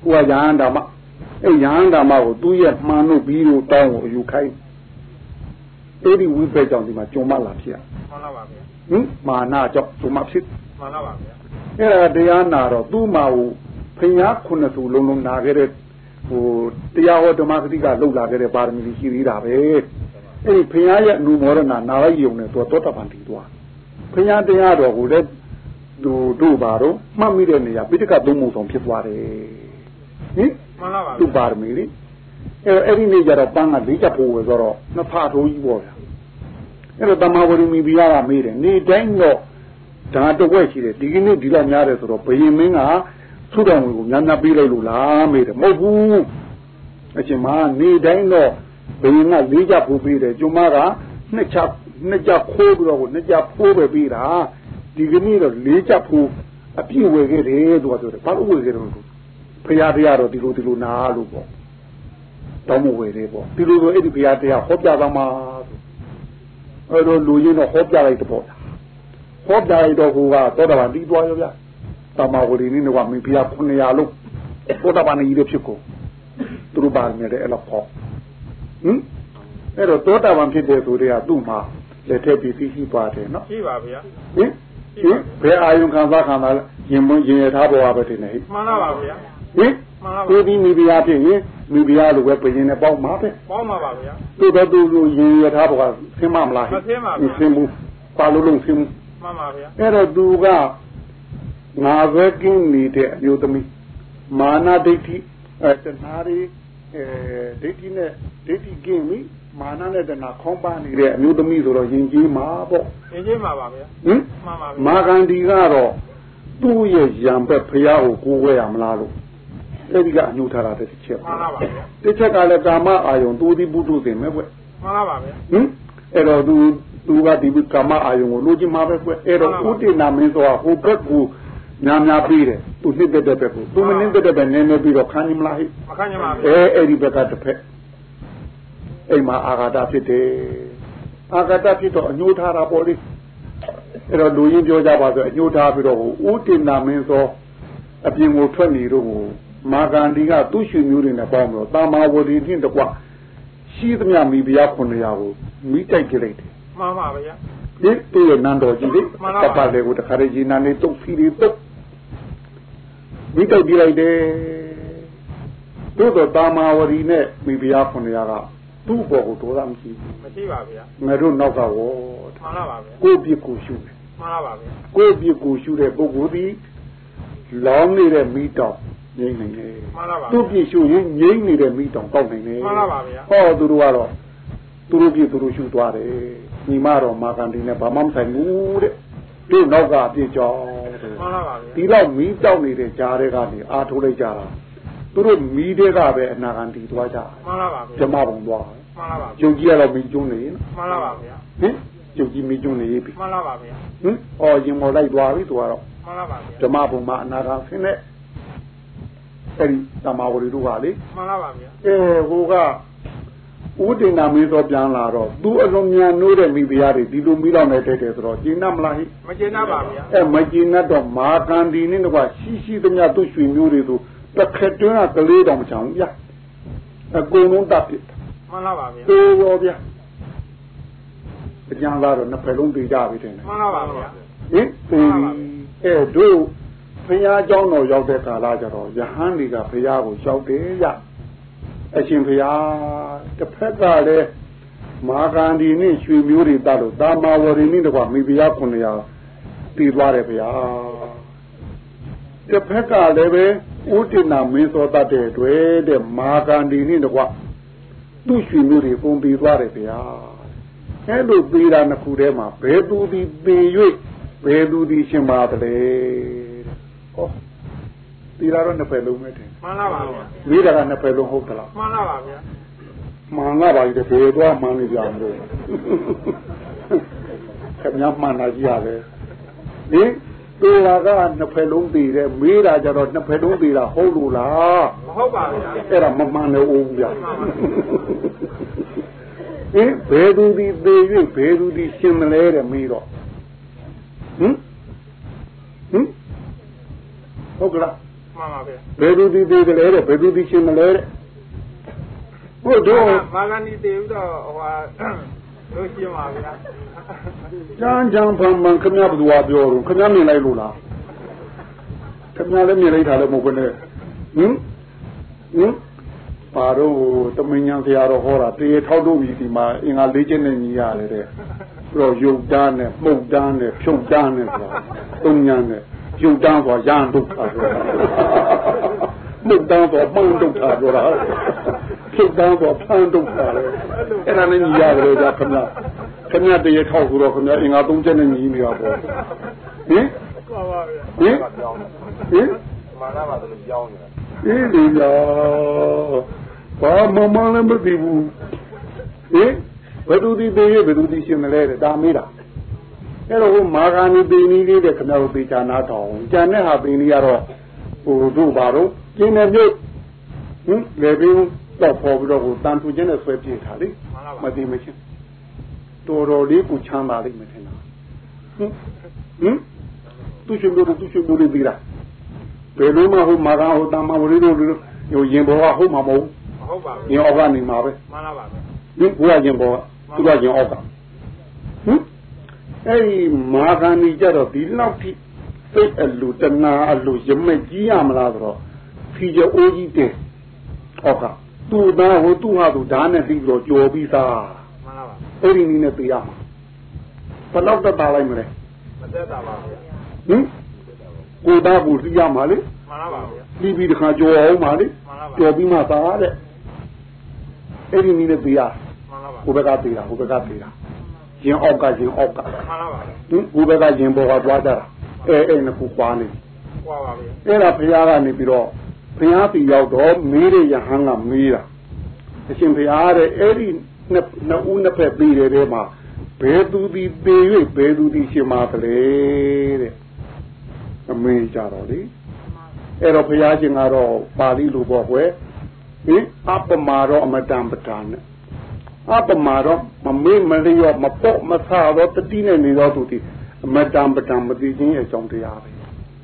ကိုကညာဓမ္မညာဓမ္မကိုသူ့ရဲ့မှန်လို့ပြီးလို့တောင်းကိုယူခိုင်းအဲ့ဒီဝိပဿနာကြောင့်ဒီမှာကြုံမလာဖြစ်ရမှန်ပါဗျာမာနကြောင့်ကြုံမဖြစ်မှန်ပါဗျာအဲ့ဒါတရားနာတော့သူ့မှာကိုဖျားခုနှစ်စုလုံးလုံးနာခဲ့တဲ့ဟိုတရားဟောဓမ္မဂတိကလှုပ်လာခဲ့တဲ့ပါရမီရှိသေးတာပဲအဲ့ဒီဖျားရဲ့အနုမောဒနာနာလိုက်ယုံနဲ့သူသောတပန်တည်သွားဖျားတရားတော်ကိုလည်းတို့ပါတော့မှတ်မိတဲ့နေရာပိဋကသုံးမှုဆောင်ဖြစ်သွားတယ်ဟင်မှန်ပါဗျာသူ့ပါရမီလေအဲ့ဒီနေ့ကျတော့ပန်းကလေးချက်ဖို့ဝယ်ဆိုတော့နှစ်ဖာထိုးကြီးပေါ့ဗျာအဲ့တော့တမဝရမီဘီယာကမေးတယ်နေတိုင်းတော့ဒါတော့ဝဲရှိတယ်ဒီကနေ့ဒီလောက်များတယ်ဆိုတော့ဘယင်မင်းကသုတော်ဝင်ကိုများများပေးလိုက်လို့လားမေးတယ်မဟုတ်ဘူးအရှင်မနေတိုင်းတော့ဘယင်ကလေးချက်ဖို့ပေးတယ်ကျမကနှစ်ချက်ခိုးပြီးတော့နှစ်ချက်ဖိုးပဲပေးတာဒီကနေ့တော့လေးချက်ဖိုးအပြည့်ဝယ်ခဲ့တယ်သူကပြောတယ်ဘာလို့ဝယ်ခဲ့တော့ဖရာတရားတော့ဒီလိုနာလို့ပေါ့တောင်းမဝယ်သေးပေါ့ဒီလိုဆိုအဲ့ဒီဖရာတရားဟောပြသွားမှာအဲ့တော့လူရင်းတော့ဟောပြလိုက်တော့ဟောပြလိုက်တော့ဟိုကသောတာပန်တီးသွားရောဗျာတမဝရီနည်းကမင်းဖရာ900လို့သောတာပန်ကြီးတွေဖြစ်ကိုသူတို့ပါနေတယ်အဲ့လိုဟောအဲ့တော့သောတာပန်ဖြစ်တဲ့သူတွေကသူ့မှာလက်ထက်ပြီးသိရှိပါတယ်နော်ရှိပါဗျာဟင်ဘယ်အာယုံခံစားရင်ရထားပေါ်ပါပဲတင်နေဟိမှန်ပါဗျာဟင်ဒီမိဖုရားဖြစ်ရင်မိဖုရားလိုပဲပြင်နေပေါက်မှာပဲပေါက်မှာပါဗျာသူတော့သူရင်ရထားပေါ်ကဆင်းမမလားမဆင်းပါဘူးဆင်းဘူးပါလို့လုံးဆင်းဘူးမှန်ပါဗျာအဲ့တော့သူကငါပဲကင်းနေတဲ့အမျိုးသမီးမာနဒိဋ္ဌိတဏှာတွေဒိဋ္ဌိနဲ့ဒိဋ္ဌိကင်းပြီမာနနဲ့တဏှာခေါင်းပါနေတဲ့အမျိုးသမီးဆိုတော့ယဉ်ကျေးမှာပေါ့ယဉ်ကျေးမှာပါဗျာဟင်မှန်ပါဗျာမာဂန္ဒီကတော့သူ့ရဲ့ရံဘက်ဖရာကိုကိုးဝဲရမလားလို့အဲ့ဒီကအညှိုးထားတာတစ်ချက်မှန်ပါဗျာတစ်ချက်ကလည်းကာမအာယုံသူဒီပုထုသင်မဲ့ကွမှန်ပါဗျာအဲ့တော့သူကဒီကာမအာယုံကိုလိုချင်မှာပဲကွအဲ့တော့ဥတိနာမင်းဆိုတာဟိုဘက်ကိုများပြီးတယ်သူနှစ်တဲ့ဘက်ကိုသူမနှင်းတဲ့ဘက်နည်းနည်းပြီးတော့ခံနိုင်မလားဟိမခံနိုင်ပါဘူးအဲ့ဒီဘက်ကတစ်ဖက်အိမ်မှာအာဃာတဖြစ်တယ်အာဃာတဖြစ်တော့အညှိုးထားတာပေါ့လေအဲ့တော့လူရင်းပြောကြပါဆိုအညှိုးထားပြီးတော့ဥတိနာမင်းဆိုအပြင်ကိုထွက်နေတော့မာဂန္ဒီကသူ့ရွှေမျိုးတွေနဲ့ပေါင်းပြီးတော့တာမာဝတီနှင့်တကွရှိသမျှမိဖုရား900ကိုမိတိုက်ကြလိုက်တယ်မှန်ပါဗျာဒီသူ့ရဲ့နန်းတော်ကြီးလေတပတ်လေးကိုတခါတည်းကြီးနန်းလေးတုတ်ဖီတွေတုတ်မိတိုက်ပြလိုက်တယ်တို့တော့တာမာဝတီနဲ့မိဖုရား900ကသူ့ဘောကိုဒေါသမရှိဘူးမရှိပါဗျာငါတို့နောက်ကဝေါ်မှန်ပါဗျာကိုပြစ်ကိုရှုတယ်မှန်ပါဗျာကိုပြစ်ကိုရှုတဲ့ပုဂ္ဂိုလ်ဒီလောင်းနေတဲ့မိတောင်ငိမ့်နေတယ်မှန်ပါဗျာသူ့ပြစ်ရှုရင်ငိမ့်နေတဲ့မိတောင်တောက်နေတယ်မှန်ပါဗျာဟောသူတို့ကတော့သူတို့ပြစ်သူတို့ရှုသွားတယ်ညီမတော်မာကန်ဒီနဲ့ဘာမှမဆိုင်ဘူးတဲ့ဒီနောက်ကပြစ်ကြောင်းမှန်ပါဗျာဒီတော့မိတောက်နေတဲ့ကြားတွေကနေအားထုတ်လိုက်ကြတာသူတို့မိတွေကပဲအနာကန်တီသွားကြမှန်ပါဗျာဓမ္မဘုံသွားမှန်ပါဗျာကျုပ်ကြီးကတော့မိကျွန်းနေမှန်ပါဗျာဟင်ကျုပ်ကြီးမိကျွန်းနေပြီမှန်ပါဗျာဟင်အော်ရင်မော်လိုက်သွားပြီသူကတော့မှန်ပါဗျာဓမ္မဘုံမှာအနာကန်ဆင်းတဲ့အဲ့ဒီတမဝရီတို့ကလေမှန်ပါဗျာဟိုကဥဒိနာမင်းသောပြန်လာတော့သူအလုံးမြန်နိုးတဲ့မိဖုရားတွေဒီလိုမိတော့နေတဲ့ဆိုတော့ကျင်း납မလားဟိမကျင်း납ပါဗျာမကျင်း납တော့မာကန်ဒီနဲ့တော့ရှိသမျှသူ့ရွှေမျိုးတွေဆိုတစ်ခက်တွင်းကကလေးတော်မချောင်ဗျာအကုန်လုံးတပ်ပြစ်မှန်ပါဗျာတေရောဗျာအကျမ်းသားတော့နှစ်ဖက်လုံးပြေးကြပြီတဲ့မှန်ပါဗျာဟင်တို့ဘုရားเจ้าတော်ရောက်တဲ့ကာလကျတော့ယဟန်တွေကဘုရားကိုရောက်တယ်ရအရှင်ဘုရားတစ်ဖက်ကလည်းမာဂန္ဒီနဲ့ရွှေမျိုးတွေတတ်လို့တာမာဝရီနဲ့တကွာမိဖုရား900တည်သွားတယ်ဘုရားတစ်ဖက်ကလည်းပဲဥတိနာမင်းသောတတ်တဲ့တွေ့တဲ့မာဂန္ဒီနဲ့တကွာသူ့ရွှေမျိုးတွေပုံပြီးသွားတယ်ဘုရားအဲ့လိုပြီးတာနှစ်ခုထဲမှာဘယ်သူဒီပေ၍ဘယ်သူဒီရှင်ပါတလဲဟောဒီလာတော့နှစ်ဖက်လုံးပဲတယ်မှန်ပါဗျာမိတာကနှစ်ဖက်လုံးဟုတ်သလားမှန်ပါဗျာမှန်ပါပါဒီဘယ်တော့မှန်နေကြမလို့ခင်ဗျာမှန်လာကြရတယ်ဒီဒီလာကနှစ်ဖက်လုံးတည်တယ်မိတာကြတော့နှစ်ဖက်လုံးတည်တာဟုတ်လို့လားမဟုတ်ပါဗျာအဲ့ဒါမမှန်လို့ဦးဗျာဘယ်သူဒီသေး၍ဘယ်သူဒီရှင်မလဲတဲ့မိတော့ဟင်ဟုတ်ကလားမှန်ပါဗျာဘယ်သူဒီသေးတယ်လဲတဲ့ဘယ်သူဒီရှင်းမလဲတဲ့ဟုတ်တော့မာဂနီတေပြီးတော့ဟိုဟာလို့ရှင်းပါဗျာကျန်းဖန်မှန်ခမရဘသူကပြောတော့ခမရမြင်လိုက်လို့လားခမရလည်းမြင်လိုက်တာလည်းမဟုတ်ဘူးနဲ့ပါတော့တမင်ညာဆရာတော်ဟောတာတေထောက်တော့ပြီဒီမှာအင်္ဂါ၄ချက်နဲ့ညီရတယ်တဲ့ပြီးတော့ယုတ်တန်းနဲ့မှုတ်တန်းနဲ့ဖြုတ်တန်းနဲ့ဆိုတာသုံးညာနဲ့ယုတ်တန်းဆိုရန်ဒုက္ခဆိုတာမှုတ်တန်းဆိုမှုတ်ဒုက္ခဆိုတာဖြုတ်တန်းဆိုဖန်ဒုက္ခလေအဲ့ဒါနဲ့ညီရတယ်ကြာခမရတေထောက်ဆိုတော့ခမရအင်္ဂါ၃ချက်နဲ့ညီနေတာပေါ့ဟင်ပါပါဗျာဟင်မာနပါလို့ကြောင်းနေတာဒီလားဘာမှမလည်းမသိဘူးဘယ်သူဒီသေးရဲ့ဘယ်သူဒီရှင်းမလဲတဲ့ဒါမေးတာအဲ့တော့ဟိုမာဂာနီပင်ကြီးလေးတဲ့ခင်ဗျားတို့သေချာနာထောင်ကျန်တဲ့ဟာပင်ကြီးကတော့ဟိုတို့ပါတော့ကျင်းနေမြို့လေပင်တော့ပေါ်ပြီးတော့ဟိုတန်ထူချင်းနဲ့ဆွဲပြေးထားလေမသိမချင်းတော်တော်လေးကိုချမ်းသာလိမ့်မယ်ထင်တာသူရှင်တို့လေးပြီးလားဘယ်လိုမှဟိုမာဂာဟိုတမဝရီတို့ဟိုရင်ဘောကဟုတ်မှာမဟုတ်ဟုတ်ပါဘူးရင်အောက်ကနေမှာပဲမှန်ပါပါဘုရားရင်ဘောကသူကရင်အောက်ကအဲ့ဒီမာဂာနီကြတော့ဒီလောက်ထိစိတ်အလူတနာအလူရမဲ့ကြီးရမလားဆိုတော့ဖြီကျော်အိုးကြီးတဲ့ဟုတ်ကသူ့သားဟိုသူ့ဟာသူဓာတ်နဲ့ပြီးတော့ကြော်ပြီးသားမှန်ပါပါအဲ့ဒီနည်းနဲ့သိရမှာဘယ်တော့တက်တာလိုက်မလဲမတက်တာပါဗျာကိုသားကိုသိရမှာလေမှန်ပါပါဗျာပြီးပြီးတခါကြော်အောင်ပါလေကြော်ပြီးမှသားတဲ့အဲ့ဒီနည်းနဲ့သိရမှန်ပါပါဟိုဘက်ကသိတာရင်အောက်ကရင်အောက်ကမှန်ပါပါဟိုဘက်ကရင်ဘောကတွားကြတာအဲ့နှစ်ခုပွားနေပွားပါဗျာအဲ့ဒါဘုရားကနေပြီးတော့ဘုရားပြည်ရောက်တော့မေးတဲ့ယဟန်ကမေးတာအရှင်ဘုရားတဲ့အဲ့ဒီနှစ်ဦးနှစ်ဖက်ပြီးတဲ့ထဲမှာဘယ်သူဒီပေ၍ဘယ်သူဒီရှင်မာသလဲတဲ့အမေးကြတော့လေအဲ့တော့ဘုရားရှင်ကတော့ပါဠိလိုပေါ့ကွယ်အပမာရောအမတံပဒံနဲ့အပမာရောမမေ့မလျော့မပေါ့မဆာတော့တတိနဲ့နေတော့သူဒီအမတံပဒံမသိခြင်းရဲ့အကြောင်းတရားပဲ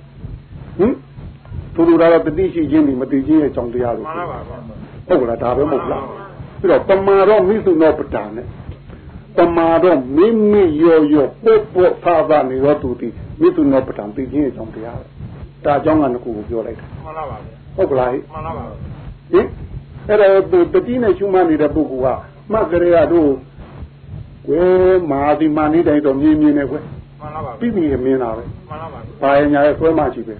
သူတို့ကတော့တတိရှိခြင်းဒီမသိခြင်းရဲ့အကြောင်းတရားလို့မှန်ပါပါဟုတ်လားဒါပဲမဟုတ်လားပြီးတော့ပမာရောမိစုနောပဒံနဲ့ပမာတော့မိမိရောပေါ့ဖာဖာနေတော့သူဒီမိစုနောပဒံသိခြင်းရဲ့အကြောင်းတရားဒါအကြောင်းကနှစ်ခုကိုပြောလိုက်တာမှန်ပါပါဟုတ်ကလားမှန်ပါပါအဲ့တော့တတိနဲ့ရှုမှတ်နေတဲ့ပုဂ္ဂိုလ်ကမှတ်ကြရတော့ဝဲမာဒီမာနေတိုင်းတော့မြင်းနေခွဲမှန်ပါပါပြီးပြီမင်းလာပဲမှန်ပါပါဘာညာရဲ့ဆွဲမှရှိပဲ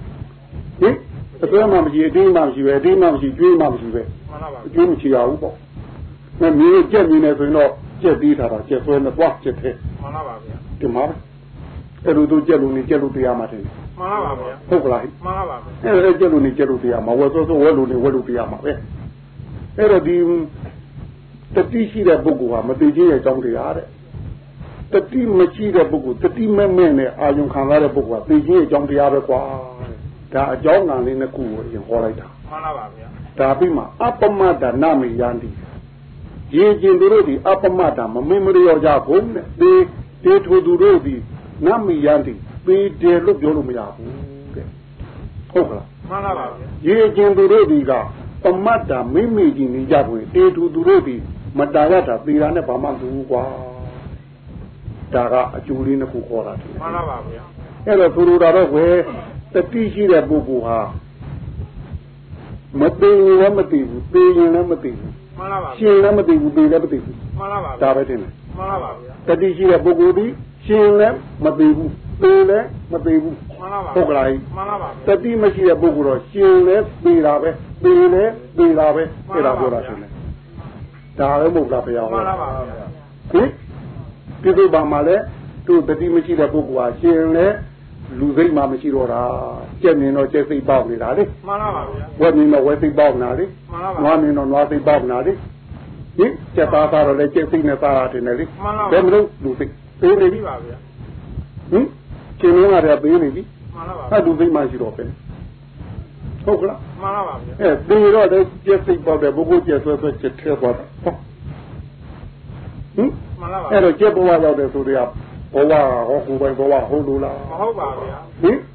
ဆွဲမှမရှိအတင်းမှမရှိပဲအတင်းမှမရှိကျွေးမှမရှိပဲမှန်ပါပါကျွေးမရှိရဘူးပေါ့မင်းကြက်မြင်းနေဆိုရင်တော့ကြက်ပြီးထားတာကြက်ဆွဲနဲ့သွားကြက်ထဲမှန်ပါပါဗျာဒီမှာအဲ့လိုတို့ကြက်လို့နေကြက်လို့တရားမှတယ်မှန်ပါပါဗျာဟုတ်ကလားမှန်ပါပါအဲ့ကြက်လို့နေကြက်လို့တရားမှဝဲစောဝဲလို့နေဝဲလို့တရားမှပဲအဲ့တော့ဒီတတိရှိတဲ့ပုဂ္ဂိုလ်ဟာမသိခြင်းရဲ့အကြောင်းတရားတဲ့တတိမရှိတဲ့ပုဂ္ဂိုလ်တတိမဲ့နဲ့အာယုံခံရတဲ့ပုဂ္ဂိုလ်ကသိခြင်းရဲ့အကြောင်းတရားပဲကွာဒါအကြောင်းကလေးနှစ်ခုကိုရင်ဟောလိုက်တာမှန်ပါပါဗျာဒါပြီးမှအပမဒနာမေယန္တိရေကျင်တို့ဒီအပမဒမမေ့မလျော့ကြဘူးနဲ့တေထူသူတို့ဒီနမေယန္တိပေတယ်လို့ပြောလို့မရဘူးတဲ့ဟုတ်ကလားမှန်ပါပါဗျာရေကျင်တို့ဒီကပမတ်တာမိမိကြီးနေကြပွင့်တေထူသူတို့ဒီမတာရတာသေတာနဲ့ဘာမှမတူဘူးကွာဒါကအကျိုးလေးနှစ်ခုခေါ်တာတယ်မှန်ပါပါဗျာအဲ့တော့သူတို့တော့ကွယ်တတိရှိတဲ့ပုဂ္ဂိုလ်ဟာမသိရင်လည်းမသိဘူးသိရင်လည်းမသိဘူးမှန်ပါပါရှင်လည်းမသိဘူးသိလည်းမသိဘူးမှန်ပါပါဒါပဲတင်တယ်မှန်ပါပါဗျာတတိရှိတဲ့ပုဂ္ဂိုလ်ဒီရှင်လည်းမသိဘူးသိလည်းမသိဘူးမှန်ပါပါဟုတ်ကလားမှန်ပါပါတတိမရှိတဲ့ပုဂ္ဂိုလ်တော့ရှင်လည်းသိတာပဲသိလည်းသိတာပဲအဲ့ဒါပြောတာရှင်လေဒါလည်းမဟုတ်လားဘုရားမှန်ပါပါဗျာဟင်ဒီလိုပါမှလည်းသူတတိမရှိတဲ့ပုဂ္ဂိုလ်ဟာရှင်လည်းလူစိတ်မှမရှိတော့တာကြက်မြင်တော့ကြက်စိတ်ပေါက်နေတာလေမှန်ပါပါဗျာဝက်မြင်တော့ဝက်စိတ်ပေါက်နေတာလေမှန်ပါပါနွားမြင်တော့နွားစိတ်ပေါက်နေတာလေဟင်ကြက်သားသားတော့လည်းကြက်စိတ်နဲ့သားတာတင်တယ်လေမှန်ပါပါဘယ်မလို့လူစိတ်ပေးနေပြီပါဗျာဟင်ရှင်လုံးရတယ်ပေးနေပြီမှန်ပါပါအဲ့လူစိတ်မှရှိတော့ပဲဟုတ်ကလားမှန်ပါပါဗျာသေတော့လည်းကြက်စိတ်ပေါက်တယ်ဘုကိုကြက်ဆွဲကြက်ထဲသွားတာဟုတ်ဟင်မှန်ပါပါအဲ့တော့ကြက်ဘဝရောက်တယ်ဆိုတော့ဘဝဟောကိုယ်ပိုင်ဘဝဟုတ်လို့လားမဟုတ်ပါဗျာဟင်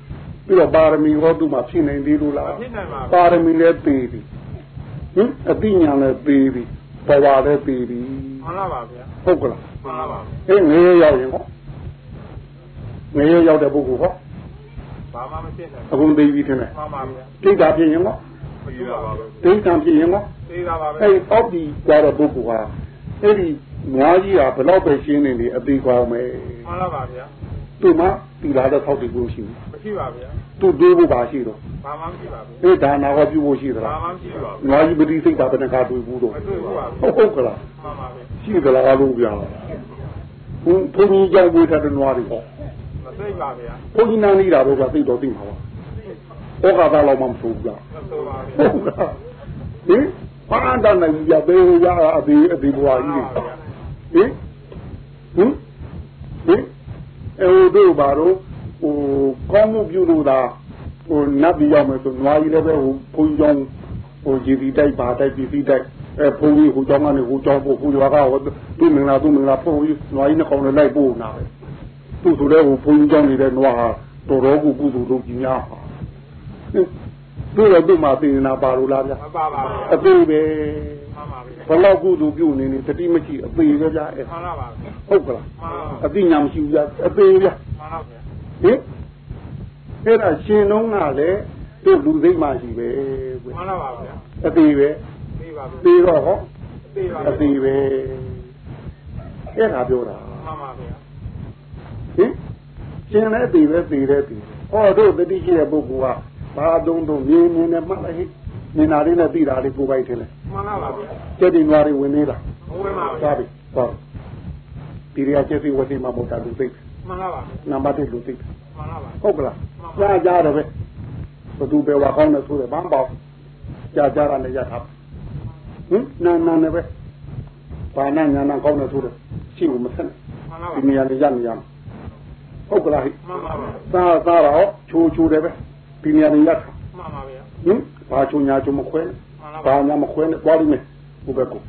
ပြီးတော့ပါရမီဟောသူမှဖြစ်နေသေးလို့လားပါရမီလည်းသေးပြီအသိဉာဏ်လည်းသေးပြီဘဝလည်းသေးပြီမှန်ပါဗျာဟုတ်ကလားမှန်ပါငရေရောက်ရင်ဟောငရေရောက်တဲ့ပုဂ္ဂိုလ်ဟောဘာမှမဖြစ်နိုင်အခုသေးပြီထင်တယ်မှန်ပါဗျာတိတ်တာဖြစ်ရင်ဟောမရှိပါဘူးတိတ်တာဖြစ်ရင်ဟောသိတာပါပဲအောက်ဒီကြတဲ့ပုဂ္ဂိုလ်ဟာအဲ့ဒီငါးကြီးဟာဘယ်တော့ပဲရှင်းနေလေအသေးကောင်းမယ်မှန်ပါဗျာသူ့မှာတီလာတဲ့ထောက်တည်ဖို့ရှိဘူးမရှိပါဗျာသူ့တွေးဖို့ပါရှိတော့ဘာမှမရှိပါဘူးအေးဒါနာဟောပြုဖို့ရှိသလားဘာမှမရှိပါဘူးငါးကြီးပတိစိတ်တာဘယ်နှခါတွေးဘူးတော့မတွေးဘူးပါဟုတ်ကလားမှန်ပါဗျာရှိသလားလို့ပြောဘုန်းကြီးကြောင့်ဝေထားတဲ့နွားတွေဟောမသိပါဗျာဘုန်းကြီးနားနေတာတော့ကသိတော့သိမှာပါဩဃာသားလောက်မှမဆိုးဘူးလားမဆိုးပါဘူးဟုတ်ကဲ့ဟင်ဘာအန္တနိုင်ပြပေးရအသေးဘွားကြီးဟင်တို့ဘာလို့ကောင်းမှုပြုလို့သာနတ်ပြည်ရောက်မယ်ဆိုနွားကြီးလည်းပဲဘုန်းကြီးကြောင့်ဂျီတီတိုက်ပါတိုက်ပြည်စီတိုက်ဘုန်းကြီးဟိုကြောင့်ကနေဟိုကြောင့်ပို့ဟိုရွာကသူ့မင်္ဂလာဘုန်းကြီးနွားကြီးနှကောင်လည်းလိုက်ပို့နာပဲသူ့ဆိုတဲ့ဘုန်းကြီးကြောင့်နေတဲ့နွားဟာတော်တော်ကိုကုသိုလ်လုပ်ကြများပါတို့လည်းသူ့မှာသိနေတာပါလို့လားဗျာမပါပါဘူးအသေးပဲမှန်ပါဗျာဘလောက်ကုသိုလ်ပြုနေနေတတိမရှိအသေးပဲဗျာမှန်ပါပါဟုတ်ကလားအသိဉာဏ်မရှိဘူးဗျာအသေးဗျာမှန်ပါဗျာဟင်အဲ့ဒါရှင်တော့ကလည်းသူ့လူစိတ်မှရှိပဲကွမှန်ပါဗျာအသေးပဲသိပါဘူးသေးတော့ဟောသိပါအသေးပဲအဲ့ဒါပြောတာမှန်ပါဗျာဟင်ရှင်လည်းသေးပဲသေးတယ်သေးဟောတို့တတိရှိတဲ့ပုဂ္ဂိုလ်ကဘာတုံးမြင်နဲ့မှတ်လိုက်မြင်တာလေးနဲ့သိတာလေးကိုယ်ပိုက်ထင်တယ်မှန်ပါဗျာကျက်တင်နွားတွေဝင်နေတာဝင်ပါဗျာပြီဟုတ်ဒီရကျက်စီဝတိမှာမဟုတ်တာလူသိမှန်ပါဗျာနံပါတ်1လူသိမှန်ပါဗျာဟုတ်ကလားကြားတယ်ပဲဘသူပဲဝါကောင်းတယ်ဆိုတယ်ဘာမှပေါ့ကြားတာလည်းရထားနာနဲ့ပဲဘာနာညာနာကောင်းတယ်ဆိုတယ်ရှိဘူးမဆက်နဲ့ဒီနေရာလေးရနေရဟုတ်ကလားဟိမှန်ပါဗျာသားတော့ချိုးတယ်ပဲဒီနေရာလေးရထားမှန်ပါဗျာဘာချိုညာချိုမခွဲဘာညာမခွဲနဲ့သွားလိမ့်မယ်ဘုဘကု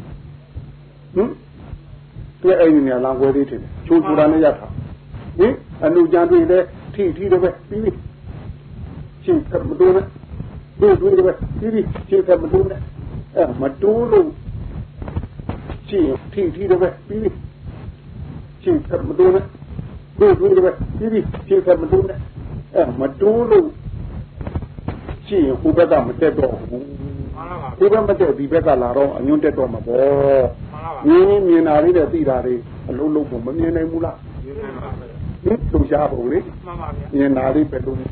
တွေ့အဲ့ဒီနေရာလမ်းခွဲလေးထင်တယ်ချိုတာနဲ့ရထားအနုကြံတွေ့တယ်ထီတယ်ပဲပြီးပြီရှင်းကမတိုးနဲ့တွေ့တယ်ပဲပြီးပြီရှင်းကမတိုးနဲ့မတိုးလို့ရှင်းထီတယ်ပဲပြီးပြီရှင်းကမတိုးနဲ့တွေ့တယ်ပဲပြီးပြီရှင်းကမတိုးနဲ့မတိုးလို့ရှင်းဟိုဘက်ကမတက်တော့ဘူးဒီဘက်မတက်ဒီဘက်ကလာတော့အညွန့်တက်တော့မှာပေါ့မြင်တာလေးနဲ့သိတာလေးအလုံးလုံးကိုမမြင်နိုင်ဘူးလားမြင်နိုင်ပါဘူးသူရှားပုံလေမှန်ပါဗျာမြင်တာလေးပဲလို့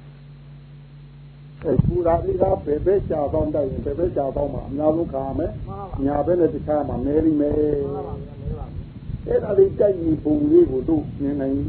ပူရာလေးကဘယ်ကြာတော့တိုက်ရင်ဘယ်ကြာတော့မှအများဆုံးခါမယ်ညာဘက်နဲ့တခြားမှာမဲလိမဲအဲ့ဒါလေးတိုက်ရင်ပုံလေးကိုတို့မြင်နိုင်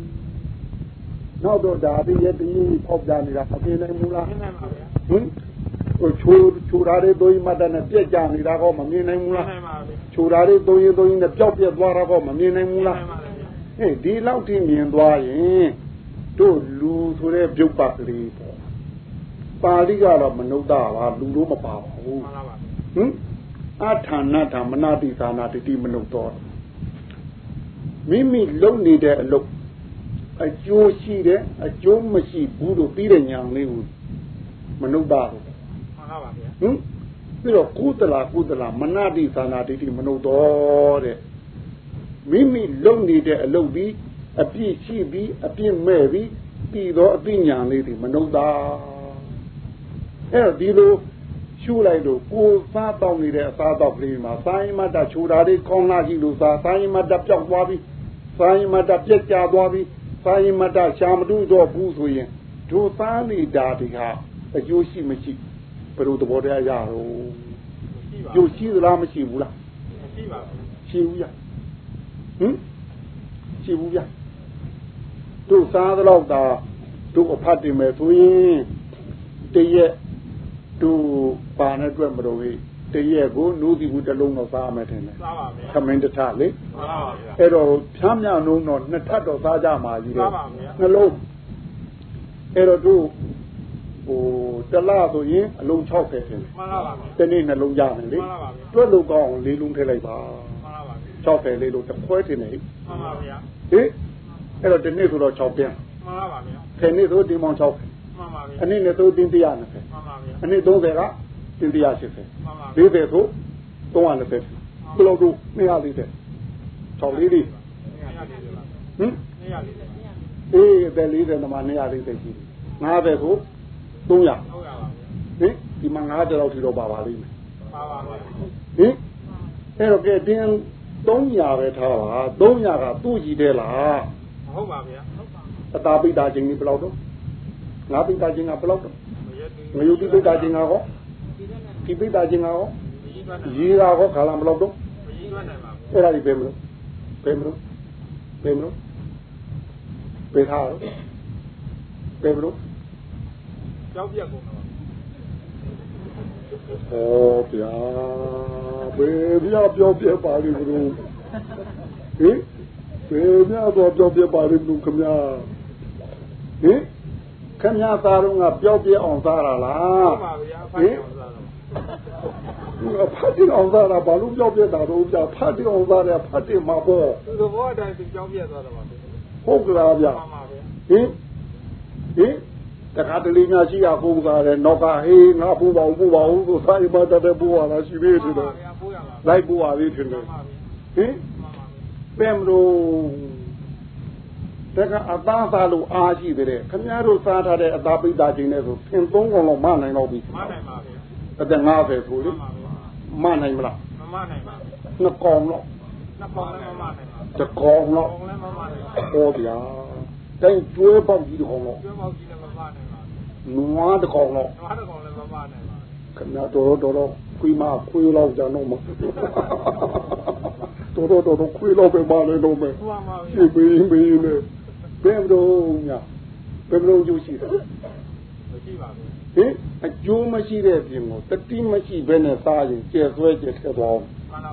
နောက်တော့ဒါပြီးရဲ့တင်းကြီးပေါက်ကြနေတာမမြင်နိုင်ဘူးလားမြင်နိုင်ပါဗျာချိုတာလေးသွေးမတ်တဲ့နဲ့ပြက်ကြနေတာကောမမြင်နိုင်ဘူးလားမြင်နိုင်ပါဗျာချိုတာလေးသွေးနဲ့ပျောက်ပြက်သွားတာကောမမြင်နိုင်ဘူးလားဒီလောက်ထိမြင်သွားရင်တို့လူဆိုတဲ့ပြုတ်ပတ်ကလေးပေါ့ပါဠိကတော့မနုဿပါလူတို့မပါပါဘူးအထာဏဓမ္မနာတိသာနာတိမနုဿတော်မိမိလုံနေတဲ့အလုပ်အကျိုးရှိတယ်အကျိုးမရှိဘူးလို့ပြီးတဲ့ညာလေးကိုမနုဿပါဘူးမှန်ပါဗျာပြီးတော့ကုသလာမနာတိသာနာတိမနုဿတော်တဲ့မိမိလုံနေတဲ့အလုပ်ပြီးအပြည့်ရှိပြီးအပြည့်မဲ့ပြီးပြီးတော့အသိဉာဏ်လေးတွေမနုဿအဲ့တော့ဒီလိုရှုလိုက်လို့ကိုယ်စားတောင်းနေတဲ့အစားတော့ကလေးမှာစာရင်မတချိုတာလေးကောင်းလာကြည့်လို့စာရင်မတပျောက်သွားပြီးစာရင်မတပြက်ကျသွားပြီးစာရင်မတရှာမတူတော့ဘူးဆိုရင်ဒုသားနေတာတွေဟာအကျိုးရှိမရှိဘယ်လိုသဘောတရားရတော့ကျိုးရှိသလားမရှိဘူးလားမရှိပါဘူးရှိဘူးရရှိဘူးဗျတို့စားတော့တာတို့အဖတ်တင်မယ်ဆိုရင်တရက်တို့ပါနဲ့တွေ့မလို့တရက်ကိုနိုးစီဘူးတစ်လုံးတော့စားမယ်ထင်တယ်စားပါဗျာခမင်းတစ်ထလေစားပါဗျာအဲ့တော့ဖြမ်းမြောင်လုံးတော့နှစ်ထပ်တော့စားကြမှာကြီးတယ်စားပါဗျာနှလုံးအဲ့တော့တို့တလားဆိုရင်အလုံး60ထင်တယ်မှန်ပါပါတနေ့နှလုံးရမယ်လေတွက်လို့ကောင်းအောင်လေးလုံးထည့်လိုက်ပါမှန်ပါပါ 60လေးလို့တစ်ခွဲထင်တယ်မှန်ပါဗျာဟင်အဲ့တော့ဒီနေ့ဆိုတော့6ပြန်မှန်ပါပါဗျာ 10နေ့ဆိုဒီမောင်6 မှ Anh ấy tôi tin tia này, anh ấy đâu ra tin tia chứ thế, đi về thôi, tôi ăn thế, tôi lâu đủ, mấy ăn đi thế, chào đi đi, để lý thế mà mấy ăn đi thế gì, ngã về thôi, tôi ăn, thì mà ngã cho đâu thì đâu bảo đi, thế rồi cái tiền tôi nhà về thà, tôi nhà cả tôi gì thế là, ta bị đa chính đi lâu đâu. Ngã bị đa chính ngã lâu đâu, người yêu bị đa chính ngã có, khi bị đa chính ngã có, gì ra có khả năng lâu đâu, cái này bền rồi, bền thà rồi, bền rồi, bia bà đi rồi, bia bà đi rồi không ya. Khám nhà ta luôn à, biểu bia ông ta là, phát triển ông ta là, bảo lúc biểu bia ta luôn à, phát triển ông ta là phát triển mà bỏ. Không là bia, tất cả những người chỉ là công gia này, nó cả hay ngã bùa tôi sai mà ta để bùa là gì vậy chứ đâu, lại bùa đi chứ đâu, xem rồi. Thế cả ta ta lu a chi thế, khám nhà lu sa thà đấy, ta bị đa chính này rồi, thêm tông con lo mà này nó bị,แต่งาvề thôi đấy, mà này mà là, nó còn nó,จะcòn nó, ô thì à, cái chuối bao gì còn nó, nó được còn nó, khám nhà đó, quy mà quy lâu cho nó mà, đó quy lâu về ba này nó mà, chỉ bị này. Bên đâu chú sĩ đó, chú mà sĩ đấy thì ngô, tất nhiên mà sĩ bên này ta gì, chết cái đó,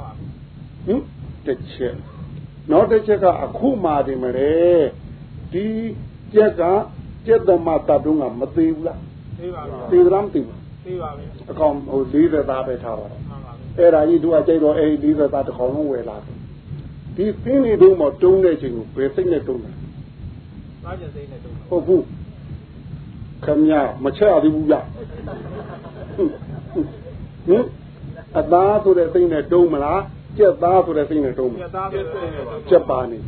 chết, nó chết cả khu mà đi mà đấy, đi chết đó mà ta đúng là mất tiêu lắm, còn lý về ta về thảo, ra gì đua chơi rồi, lý về ta thì không có về lại, đi phim này đúng mà trông này chỉ về tính này trông này. Ô phu, khám nhà mà chơi đi bu ya, ta tôi để tin này đâu mà lá, chết ta tôi để tin này đâu mà, chết bà này,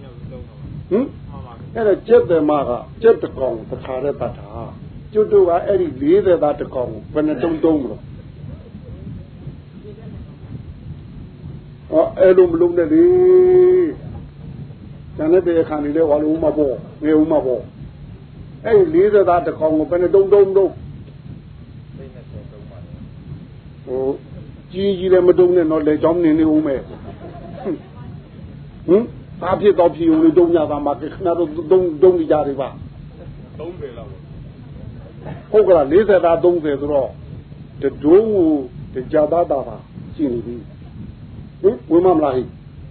cái là chết để mà cả, chết được còn, ta thà để ta thà, chú tôi nói ấy đi lý để ta được còn, bên này đông rồi, ấy lum để đi. Cho nên bây khăn đi vào luôn mà bỏ, nghe mà bỏ. Ấy lý do ta được còn một bên đông. Chỉ là mà đông này nó lấy trong này này uống mẹ. Ta biết tao biết uống đông nhà ta mà cái nào đông đi ra đi vào. Đông về là. Không có là lý do ta đông về rồi. Để đông để gia ta vào, chỉ này đi. Uống mà lại.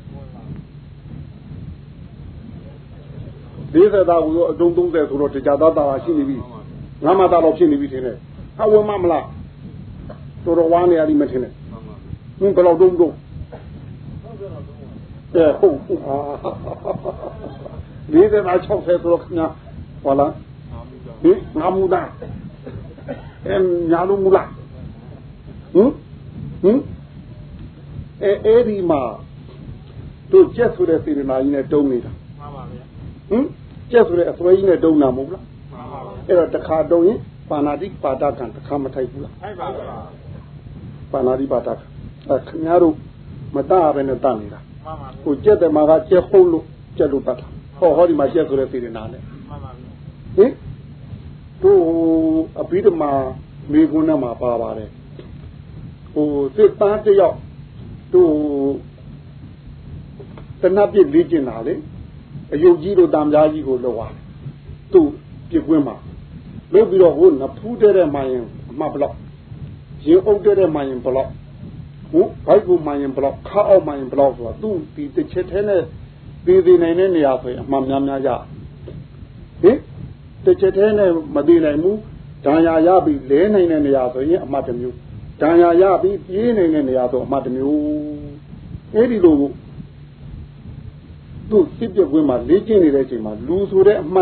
lý giải到中东在土着，这家到大心里边，俺们大老心里边听的，他问妈妈啦，做着碗里里面听的，不老中，对，理解到炒菜做看呀，完了，俺木蛋，伢都木啦，ဒီမှာတို့ကျက်ဆိုတဲ့စေတနာကြီးနဲ့တုံးနေတာမှန်ပါဗျာကျက်ဆိုတဲ့အစွဲကြီးနဲ့တုံးတာမဟုတ်လားမှန်ပါဗျာအဲ့တော့တစ်ခါတုံးရင်ပါဏာတိပါဒကံတစ်ခါမထိုက်ဘူးလားထိုက်ပါဗျာပါဏာတိပါဒကံခင်ဗျားတို့မတတ်ပဲနဲ့တတ်နေတာမှန်ပါဗျာကိုကျက်တယ်မှာကကျက်ဟုတ်လို့ကျက်လို့တတ်တာဟောဒီမှာကျက်ဆိုတဲ့စေတနာနဲ့မှန်ပါဗျာတို့အဘိဓမ္မာမိဂုဏ်နဲ့မှာပါပါတယ်စစ်သားတယောက်တို့တဏှပြစ်လေးကျင်တာလေအယုတ်ကြီးတို့တံကြားကြီးကိုလောက်သွားသူ့ပြစ်ကွင်းမှာလုပ်ပြီးတော့ဟိုနဖူးတဲ့မှရင်အမှဘလောက်ရင်အုပ်တဲ့မှရင်ဘလောက်ဟိုဘိုက်ကူမှရင်ဘလောက်ခါအောက်မှရင်ဘလောက်ဆိုတာသူ့ဒီတစ်ချက်ထဲနဲ့သေးနိုင်တဲ့နေရာဆိုရင်အမှများရဟင်တစ်ချက်ထဲနဲ့မသေးနိုင်ဘူးဒဏ်ရာရပြီးလဲနိုင်တဲ့နေရာဆိုရင်အမှတစ်မျိုးဒဏ်ရာရပြီးပြေးနေတဲ့နေရာဆိုအမှတစ်မျိုးအဲ့ဒီလိုသူ့စစ်ပြကွင်းမှာလေ့ကျင့်နေတဲ့အချိန်မှာလူဆိုတဲ့အမှတ်နဲ့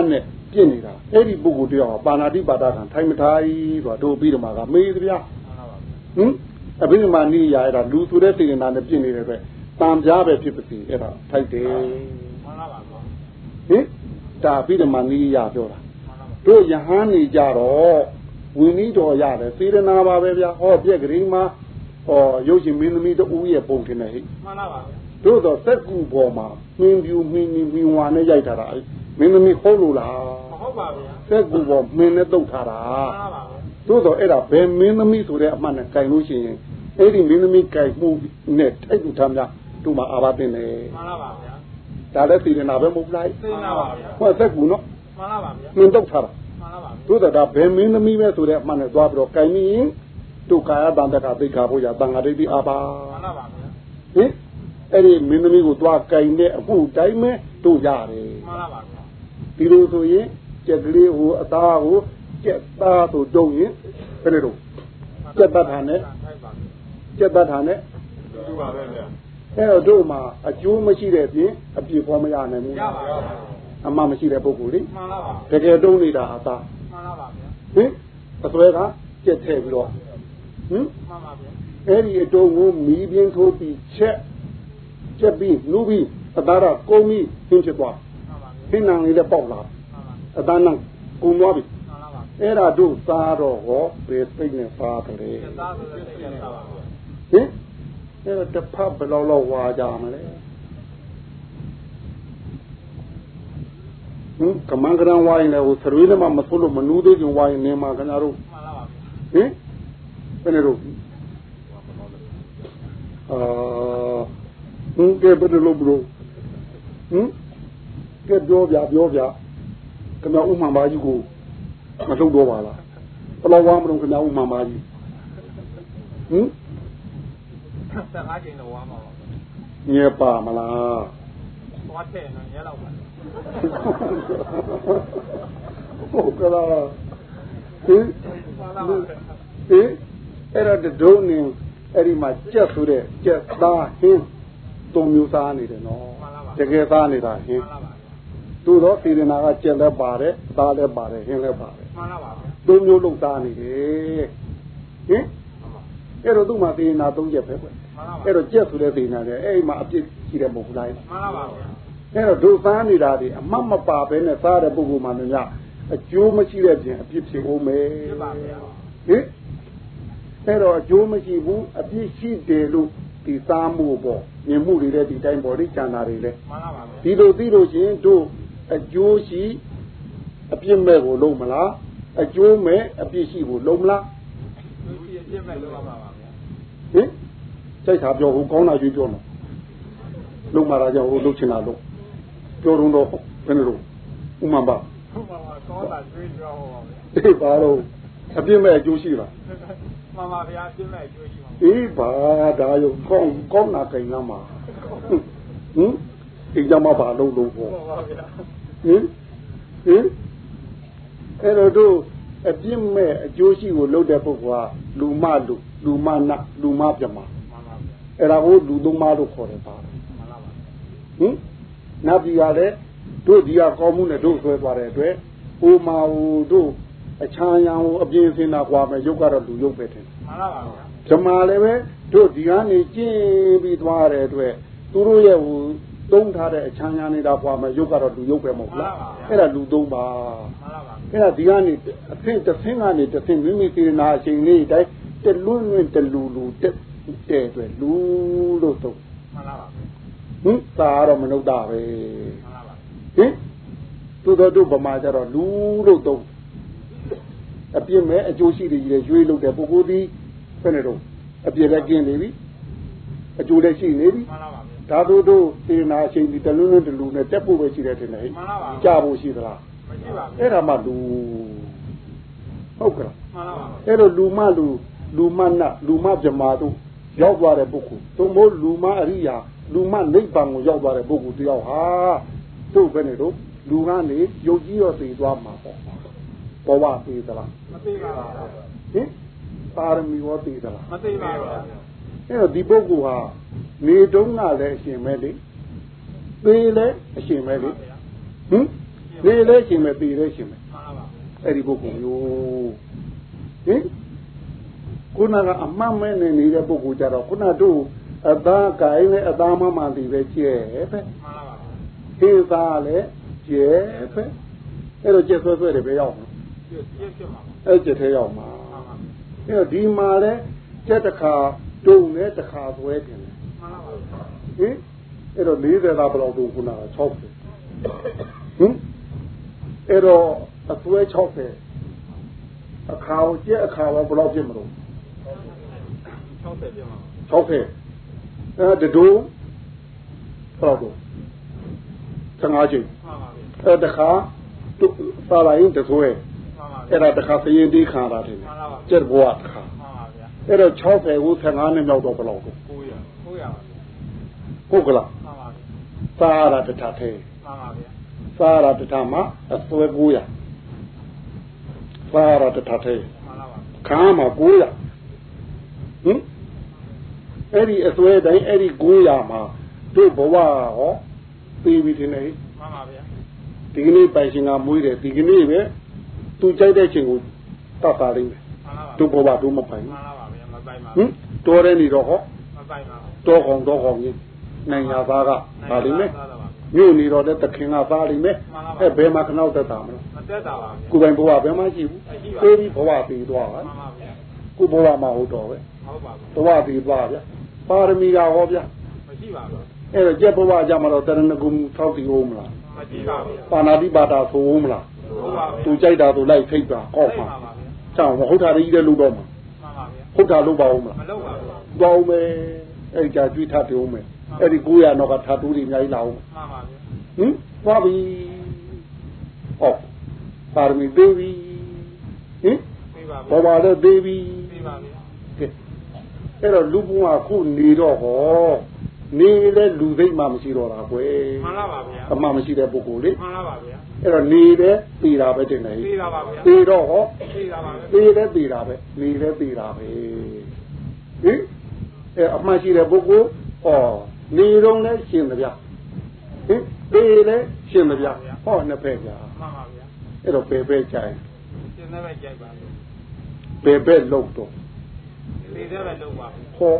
ပြင့်နေတာအဲ့ဒီပုဂ္ဂိုလ်တယောက်ပါဏာတိပါဒခံထိုင်မထိုင်ဆိုတာတို့ပြီးတော့မှကမေးသဗျာအဘိဓမ္မာနိယာအဲ့ဒါလူဆိုတဲ့စေတနာနဲ့ပြင့်နေတဲ့အတွက်တန်ပြားပဲဖြစ်ပါစေအဲ့ဒါထိုက်တယ်မှန်ပါပါဟင်ဒါအဘိဓမ္မာနိယာပြောတာတို့ယဟန်နေကြတော့ဝိနည်းတော်ရတယ်စေတနာပါပဲဗျာဟောပြက်ကလေးမှာဟောရုပ်ရှင်မင်းသမီးတို့ဦးရဲ့ပုံထင်တယ်ဟိမှန်ပါပါတို့တော့သက်ကူပေါ်မှာမင်းပြူမင်းဝါနဲ့ရိုက်ထားတာမင်းသမီးဟုတ်လို့လားမဟုတ်ပါဗျာသက်ကူပေါ်မင်းနဲ့တုတ်ထားတာမှန်ပါပါတို့တော့အဲ့ဒါဘယ်မင်းသမီးဆိုတဲ့အမှန်နဲ့ကြိုင်လို့ရှိရင်အဲ့ဒီမင်းသမီးကြိုင်မှုနဲ့ထိုက်တူထားများတို့မှာအာဘတင်တယ်မှန်ပါပါဗျာဒါလည်းစေတနာပဲမဟုတ်လားစေတနာပါဗျာဟောသက်ကူနော်မှန်ပါပါဗျာမင်းတုတ်ထားတာမှန်ပါပါတို့တော့ဒါဘယ်မင်းသမီးပဲဆိုတဲ့အမှန်နဲ့သွားပြီးတော့ကြိုင်ရင်တို့ကာယတန်တကသိက္ခာဖို့ရတန်ဃာဒိဋ္ဌိအာဘာမှန်ပါပါဗျာဟင်အဲ့ဒီမင်းသမီးကိုသွားကြိုင်တဲ့အမှုတိုင်းပဲတို့ရတယ်မှန်ပါပါဗျာဒီလိုဆိုရင်ကြက်ကလေးဟိုအသားကိုကြက်သားဆိုတုံးရင်ဘယ်လိုလုပ်ကြက်တတ်တာနဲ့ကြက်တတ်တာနဲ့ဒီပါပဲဗျာအဲ့တော့တို့မှာအကျိုးမရှိတဲ့ပြင်အပြည့်ပေါ်မရနိုင်ဘူးရပါပါအမှမရှိတဲ့ပုဂ္ဂိုလ်လေမှန်ပါပါတကယ်တုံးနေတာအသားမှန်ပါပါဗျာဟင်အစွဲကကြက်ထည့်ပြီးတော့ဟင်မှန်ပါဗျာအဲ့ဒီအတုံးကိုမီးပြင်းထိုးပြီးချက်ပြီးနူးပြီးအသားကကုန်းပြီးသင်ဖြစ်သွားမှန်ပါဗျာသင်္နံလေးလည်းပေါက်လာအသားနဲ့ကုန်းသွားပြီမှန်ပါပါအဲ့ဒါတို့စားတော့ဟောဘယ်သိနဲ့စားတယ်စားဆိုတဲ့သိနဲ့စားပါဗျာဟင်အဲ့တော့တစ်ဖက်ဘယ်လောက်ဝါကြမလဲကမန်ကရံဝိုင်းလည်းဟိုသရွေးနဲ့မှမဆိုးလို့မနူးသေးခင်ဝိုင်းနေမှာခင်ဗျားတို့မှန်ပါပါဟင်ဘယ်နဲ့တော့ကဲဘယ်လိုဘလို့ကဲပြောပြခင်ဗျာဥမှန်ပါကြီးကိုမထုတ်တော့ပါလားဘယ်လောက်ဝါမလို့ခင်ဗျာဥမှန်ပါကြီး15ချိန်တော့ဝါမှာပါညေပါမလားသွားတဲ့နော်ညလောက်ပါဟုတ်ကလားအဲ့ဒါဒုံနေအဲ့ဒီမှာကြက်ဆိုတဲ့ကြက်သားဟင်းသုံးမျိုးစားနေတယ်နော်တကယ်စားနေတာဟင်းသူတော့စေရနာကကြက်လည်းပါတယ်သားလည်းပါတယ်ဟင်းလည်းပါတယ်မှန်ပါပါသုံးမျိုးလုံးစားနေတယ်ဟင်အဲ့တော့သူ့မှာစေရနာ၃ချက်ပဲကွအဲ့တော့ကြက်ဆိုတဲ့စေရနာလေအဲ့ဒီမှာအပြစ်ရှိတယ်မဟုတ်လားမှန်ပါပါအဲ့တော့ဒုစားနေတာဒီအမှတ်မပါဘဲနဲ့စားတဲ့ပုဂ္ဂိုလ်မှလည်းအကျိုးမရှိတဲ့ပြင်အပြစ်ဖြစ်ဦးမယ်ဖြစ်ပါဗျာဟင်အဲ့တော့အကျိုးမရှိဘူးအပြစ်ရှိတယ်လို့ဒီစားမှုပေါ့မြင်မှုတွေတဲ့ဒီတိုင်းပေါ်ဒီကျန်တာတွေလဲမှန်ပါပါဒီလိုသိလို့ချင်းတို့အကျိုးရှိအပြစ်မဲ့ကိုလုံးမလားအကျိုးမဲ့အပြစ်ရှိကိုလုံးမလားအပြစ်မဲ့လုံးပါပါဗျာဟင်စိတ်ထားပြောဟိုကောင်းတာရွေးပြောနော်လုံးမာတာကြောင့်ဟိုလုံးချင်တာလို့ပြောတော့ဘယ်လိုဥမှန်ပါကောင်းတာရွေးပြောဟောပါဗျာအေးပါတော့အပြစ်မဲ့အကျိုးရှိလားမှန်ပါဗျာအပြစ်မဲ့အကျိုးရှိပါအေးပါဒါရောကောင်းတာကိန်းလားမှာဟင်ဒီကြမှာပါလုံးပေါ့မှန်ပါဗျာဟင်အဲ့တော့တို့အပြစ်မဲ့အကျိုးရှိကိုလုပ်တဲ့ပုဂ္ဂိုလ်ကလူမနလူမပြမမှန်ပါဗျာအဲ့ဒါကိုလူသုံးပါလို့ခေါ်တယ်ပါမှန်ပါပါဟင်နတ်ပြည်ကလည်းတို့ဒီကကောင်းမှုနဲ့တို့ဆွဲသွားတဲ့အတွက်ဟိုမှာဟိုတို့အချမ်းရံဟိုအပြင်းစင်တာကွာမယ်ရုပ်ကတော့လူရုပ်ပဲထင်မှန်ပါပါဓမ္မလည်းပဲတို့ဒီကနေကျင်းပြီးသွားတဲ့အတွက်သူတို့ရဲ့ဟိုသုံးထားတဲ့အချမ်းရံနေတာကွာမယ်ရုပ်ကတော့လူရုပ်ပဲမဟုတ်လားအဲ့ဒါလူသုံးပါမှန်ပါပါအဲ့ဒါဒီကနေအသင်တစ်ဆင်းကနေတစ်ဆင်းမိမိစေနာအချိန်လေးတိုင်းတလွန်းလွန်းတလူတဲ့အတွက်လူလို့သုံးမှန်ပါပါဟင်သာတော့မနုဿပဲမှန်ပါပါဟင်သူတို့ဗမာကြတော့လူလို့သုံးအပြစ်မဲ့အကျိုးရှိတွေကြီးရွေးလို့တဲ့ပုဂ္ဂိုလ်ဒီဘယ်နဲ့တော့အပြစ်လည်းကျင်းနေပြီအကျိုးလည်းရှိနေပြီမှန်ပါပါဒါတို့စေနာအချိန်ဒီတလူနဲ့တလူနဲ့တက်ဖို့ပဲရှိတယ်ထင်တယ်မှန်ပါပါကြာဖို့ရှိသလားမရှိပါဘူးအဲ့ဒါမှလူဟုတ်ကဲ့မှန်ပါပါအဲ့တော့လူမနလူမဗြဟ္မာတို့ရောက်သွားတဲ့ပုဂ္ဂိုလ်သို့မဟုတ်လူမအရိယာလူမနိဗ္ဗာန်ကိုရောက်သွားတဲ့ပုဂ္ဂိုလ်တယောက်ဟာတို့ဘယ်နဲ့တော့လူကနေယုတ်ကြီးရောသိသွားမှာပေါ့ဘဝသိသလားမသိပါဘူးဟင်ပါရမီရောသိသလားမသိပါဘူးအဲ့တော့ဒီပုဂ္ဂိုလ်ဟာနေတုံးကလည်းအရှင်ပဲလေသေလည်းအရှင်ပဲလေဟင်နေလဲရှင်မဲ့တည်လဲရှင်မဲ့အဲ့ဒီပုဂ္ဂိုလ်မျိုးဟင်ခုနကအမှန်မဲ့နေတဲ့ပုဂ္ဂိုလ်ကြတော့ခုနတို့အသားကိုင်းနဲ့အသားမမှန်တည်ပဲကျဲပဲဟင်းသားလည်းကျဲပဲအဲ့တော့ကျက်ဆွဲတယ်ပဲရောက်မှာအဲ့ကျက်ထဲရောက်မှာအဲ့တော့ဒီမှာလဲကျက်တစ်ခါတုံနဲ့တစ်ခါဆွဲတယ်ဟင်အဲ့တော့40သားဘယ်လောက်တုံခုနက60ဟင်အဲ့တော့အဆွဲ60အခါကိုကျက်အခါတော့ဘယ်လောက်ဖြစ်မလို့60ပြမှာ60အဲ့ဒူဘယ်လောက်တုံ15ချိန်အဲ့တခါပါလာရင်တဆွဲအဲ့ဒါတခါစရင်တီးခံတာတယ်ကျက်ဘွားတခါအဲ့တော့60ကို15နဲ့မြောက်တော့ဘယ်လောက်တုံ900ဟုတ်ကလားသာရတထထဲသာရတထမှာအဆွဲ900သာရတထထဲခါမှာ900ဟင်အဲ့ဒီအစွဲတိုင်းအဲ့ဒီ900မှာတို့ဘဝဟောပြီးပြီထင်တယ်မှန်ပါဗျာဒီကနေ့ပိုင်ရှင်ကမွေးတယ်ဒီကနေ့ပဲသူကြိုက်တဲ့ချိန်ကိုတတ်တာလိမ့်မယ်တို့ဘဝတို့မပိုင်မှန်ပါဗျာမပိုင်ပါဟင်တော်တယ်နေတော့ဟောမပိုင်ပါတော်ကောင်ကြီးနိုင်ရသားကပါလိမ့်မယ်မြို့နေတော့တဲ့တခင်ကသားလိမ့်မယ်အဲ့ဘယ်မှာခနောက်တက်တာမလို့မတက်တာပါဗျာကိုယ်ပိုင်ဘဝဘယ်မှရှိဘူးသေးပြီးဘဝပြီးသွားပါမှန်ပါဗျာကိုဘဝမှာဟုတ်တော့ပဲဟုတ်ပါဘူးဘဝပြီးသွားဗျာပါရမီကဟောဗျာမရှိပါဘူးအဲ့တော့ကျက်ဘဝကြမှာတော့တရဏဂုံထောက်ပြီးဦးမလားမရှိပါဘူးပါဏာတိပါတာဆိုဦးမလားဟုတ်ပါဘူးသူကြိုက်တာသူလိုက်ထိတ်တာကောက်ပါကြောင်ဟုတ်တာကြီးတဲ့လူတော့မှာမှန်ပါဗျာဟုတ်တာလုပ်ပါဦးမလားမလုပ်ပါဘူးသွားဦးမယ်အဲ့ကြာကျွေးထတူဦးမယ်အဲ့ဒီ900တော့ကထတူတွေအများကြီးလာဦးမှန်ပါဗျာဟင်သွားပြီဟောပါရမီသေးပြီဟင်ဘဝလည်းသေးပြီသေးပါဗျာအဲ့တော့လူဘုံကခုနေတော့ဟောနေလဲလူသိမ့်မှမရှိတော့တာကွယ်မှန်ပါပါဗျာအမှန်မရှိတဲ့ပုဂ္ဂိုလ်လေမှန်ပါပါဗျာအဲ့တော့နေလဲသိတာပဲတင်နေသိတာပါဗျာသိတော့ဟောသိတာပါပဲသိလဲသိတာပဲနေလဲသိတာပဲဟင်အဲ့အမှန်ရှိတဲ့ပုဂ္ဂိုလ်ဟောနေတော့လဲရှင်သဗျာဟင်သိလဲရှင်သဗျာဟောနှစ်ဖက်ကြာမှန်ပါဗျာအဲ့တော့ပဲကြိုင်ရှင်တဲ့ပဲကြိုက်ပါပဲလုံးတော့ဒီတဲ့ပဲလုံးပါဟော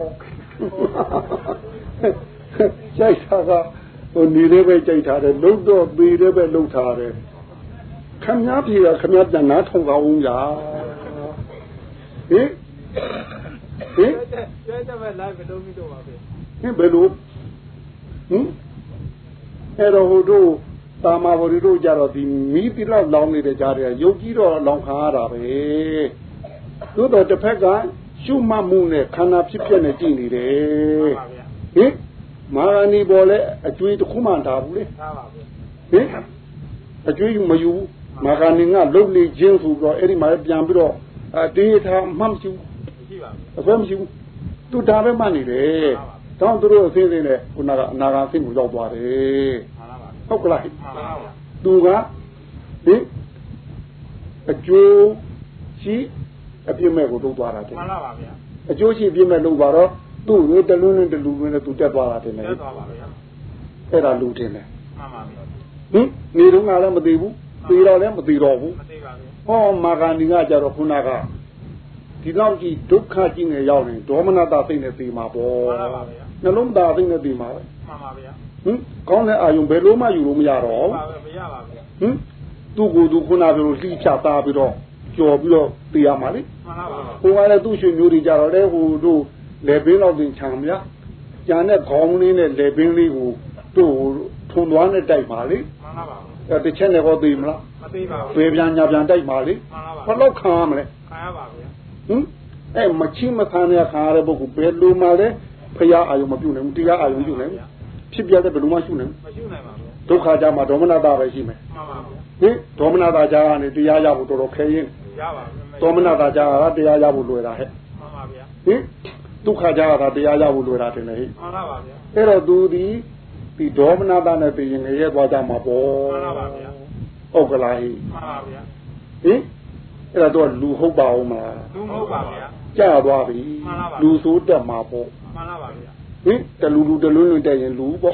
ကြိုက်တာကဟိုနေလေးပဲကြိုက်ထားတယ်လုံးတော့သေးလေးပဲလုံးထားတယ်ခမည်းပြေခမည်းပြန်နားထောင်ပါဦးညာဟင်ကျဲပဲလိုက်မလုံးပြီးတော့ပါပဲဟင်ဘယ်လိုဟင်အဲ့တော့ဟိုတို့တာမာဝရီတို့ကြတော့ဒီမီးတိလောက်လောင်းနေတဲ့ကြားတွေကရုပ်ကြီးတော့လောင်းခါရတာပဲသို့တော့တစ်ဖက်ကရှုမှတ်မှုနဲ့ခန္ဓာဖြစ်ဖြစ်နဲ့ကြည့်နေတယ်ဟင်မာရဏီပေါ်လဲအကျွေးတစ်ခုမှထားဘူးလေထားပါဘူးဟင်အကျွေးမယူမာရဏီကလုံနေခြင်းဆိုတော့အဲ့ဒီမှာပြန်ပြီးတော့တေးထားမှမရှိဘူးမရှိပါဘူးအစွဲမရှိဘူးသူဒါပဲမှတ်နေတယ်တောင်းသူတို့အသိသိနဲ့ခုနကအနာဂတ်သိမှုရောက်သွားတယ်ဟုတ်ကလားသူကဟင်အကျိုးရှိအပြစ်မဲ့ကိုလုပ်သွားတာတဲ့မှန်ပါဗျာအကျိုးရှိအပြစ်မဲ့လုပ်သွားတော့သူ့ကိုတလွန်းနဲ့တလူလွန်းနဲ့သူတက်သွားတာတင်တယ်တက်သွားပါဗျာအဲ့ဒါလူတင်တယ်မှန်ပါဗျာဟင်နေတော့ကလည်းမသိဘူးသိတော့လည်းမသိတော့ဘူးမသိပါဘူးဟောမာဂန္ဒီကကြတော့ခုနကဒီလောက်ကြီးဒုက္ခကြီးနဲ့ရောက်နေဒေါမနတာသိနဲ့သိမှာပေါ့မှန်ပါဗျာနှလုံးသားသိနဲ့သိမှာပဲမှန်ပါဗျာဟင်ကောင်းတဲ့အာယုံဘယ်လိုမှယူလို့မရတော့ဘူးမရပါဘူးဟင်သူ့ကိုယ်သူခုနကလိုလှိချသားပြီးတော့ကြော်ပြီးတော့သိရမှာလေမှန်ပါပါဟိုကလည်းသူ့ရွှေမျိုးတွေကြတော့လေဟိုတို့လေပင်းတော့တင်ချံဗျာကြံတဲ့ခေါင်းလေးနဲ့လေပင်းလေးကိုတို့ထုံသွားနဲ့တိုက်ပါလေမှန်ပါပါအဲ့တစ်ချက်နဲ့ဟောသိမလားမသိပါဘူးပေပြန်ညာပြန်တိုက်ပါလေမှန်ပါပါဘယ်လောက်ခံရမလဲခံရပါဗျာဟင်အဲ့မချိမခံရခံရတဲ့ပုဂ္ဂိုလ်ဘယ်လိုမှလဲဖရာအာယုံမပြုတ်နိုင်ဘူးတရားအာယုံပြုတ်နိုင်ဘူးဖြစ်ပြတဲ့ဘယ်လိုမှရှုနိုင်မရှိနိုင်ပါဘူးဒုက္ခကြမှာဒေါမနတာပဲရှိမယ်မှန်ပါဘူးဟင်ဒေါမနတာကြားကနေတရားရဖို့တော်တော်ခဲရင်ရပါဘူးဒေါမနတာကြားကတရားရဖို့လွယ်တာဟဲ့မှန်ပါဗျာဟင်ဒုက္ခကြားကတရားရဖို့လွယ်တာတင်လေဟဲ့မှန်ပါဗျာအဲ့တော့သူဒီဒေါမနတာနဲ့ပြင်ငရဲသွားကြမှာပေါ့မှန်ပါဗျာဟုတ်ကလားဟဲ့မှန်ပါဗျာဟင်အဲ့တော့လူဟုတ်ပါဦးမလားလူဟုတ်ပါဗျာကြာသွားပြီလူဆိုးတက်မှာပေါ့မှန်ပါဗျာဟင်တလူတက်ရင်လူပေါ့မှ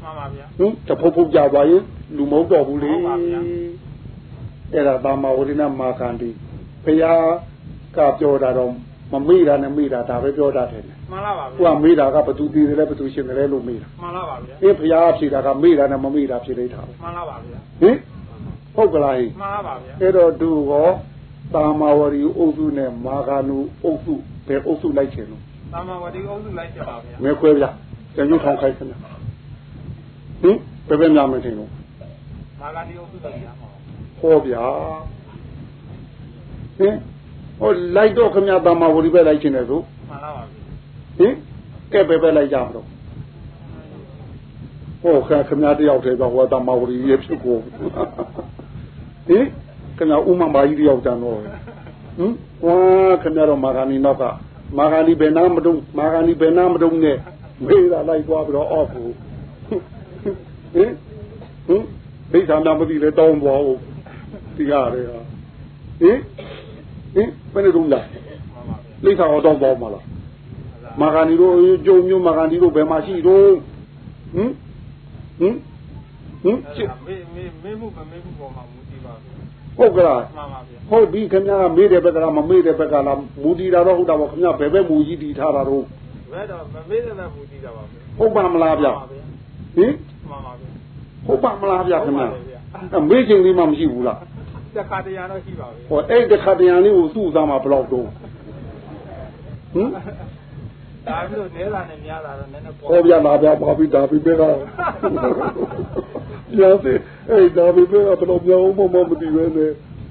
တဖုတ်ဖုတ်ကြပါရင်လူမဟုတ်တော့ဘူးလေအဲ့ဒါသာမဝရိဏမာကန္တိဘုရားကပြောတာတော့မမေ့တာနဲ့မေ့တာဒါပဲပြောတာတယ်မှန်လားပါဗျာသူကမေ့တာကဘသူတည်တယ်လဲဘသူရှင်တယ်လဲလို့မေ့တာမှန်လားပါဗျာအေးဘုရားဖြေတာကမေ့တာနဲ့မမေ့တာဖြေလိုက်တာမှန်လားပါဗျာဟင်ဟုတ်ကလားမှန်လားပါဗျာအဲ့တော့သူကသာမဝရီအုပ်စုနဲ့မာဂနုအုပ်စုဘယ်အုပ်စုလိုက်ချင်လို့သာမဝရီအုပ်စုလိုက်ချင်ပါဗျာမဲခွဲပြကျန်ကျုံထောင်ခိုင်းခဏဟင်ဘယ်များမထင်လို့မာဂနီအုပ်စုလိုက်ရမှာဟောဗျာဟင်ဟိုလိုက်တော့ခမသာမဝရီပဲလိုက်ချင်တယ်ဆိုမှန်ပါပါဟင်ကဲပဲလိုက်ကြမလို့ဟောခမတယောက်တည်းတော့ဟောသာမဝရီရဖြစ်ကိုဟင်ခမဥမ္မာဘာကြီးတယောက်တန်းတော့ဟင်ဝါခမတော့မာဂနီနောက်ကမာဂနီဘယ်နာမတုံးမာဂနီဘယ်နာမတုံးနဲ့မေးတာလိုက်သွားပြီးတော့အော့ဘူးဟင်ဒိဋ္ဌာနာမသိလဲတောင်းသွားဦးဒီရတယ်ဟာဟင်ဘယ်နဲ့တုံးလားဒိဋ္ဌာဟောတောင်းသွားမှာလားမာဂနီတို့ကြုံမျိုးမာဂနီတို့ဘယ်မှာရှိတော့မေးမှုပေါ်မှာမူတည်ပါဟုတ်ကလားမှန်ပါဗျာဟုတ်ပြီခင်ဗျားကမေးတဲ့ဘက်ကလားမမေးတဲ့ဘက်ကလားမူတည်တာတော့ဟုတ်တာပေါ့ခင်ဗျားဘယ်ဘက်မူကြီးတည်ထားတာတော့ဘယ်တော့မမေးတဲ့ဘက်မူတည်တာပါဗျာဟုတ်ပါမလားဗျာဟင်မှန်ပါဗျာဟုတ်ပါမလားဗျာခင်ဗျားမေးခြင်းလေးမှမရှိဘူးလားတခါတရံတော့ရှိပါဗျာဟောအဲ့တခါတရံလေးကိုစုစားမှာဘယ်လောက်တော့ဒါပြီးတော့နဲလာနဲ့များလာတော့နည်းနည်းပေါ်ဟောဗျာလာဗျာပါပြီးဒါပြီးပဲတော့ပြန်စေအဲ့ဒါပြီးပဲတော့ဘယ်လိုပြောမှမသိပဲလေ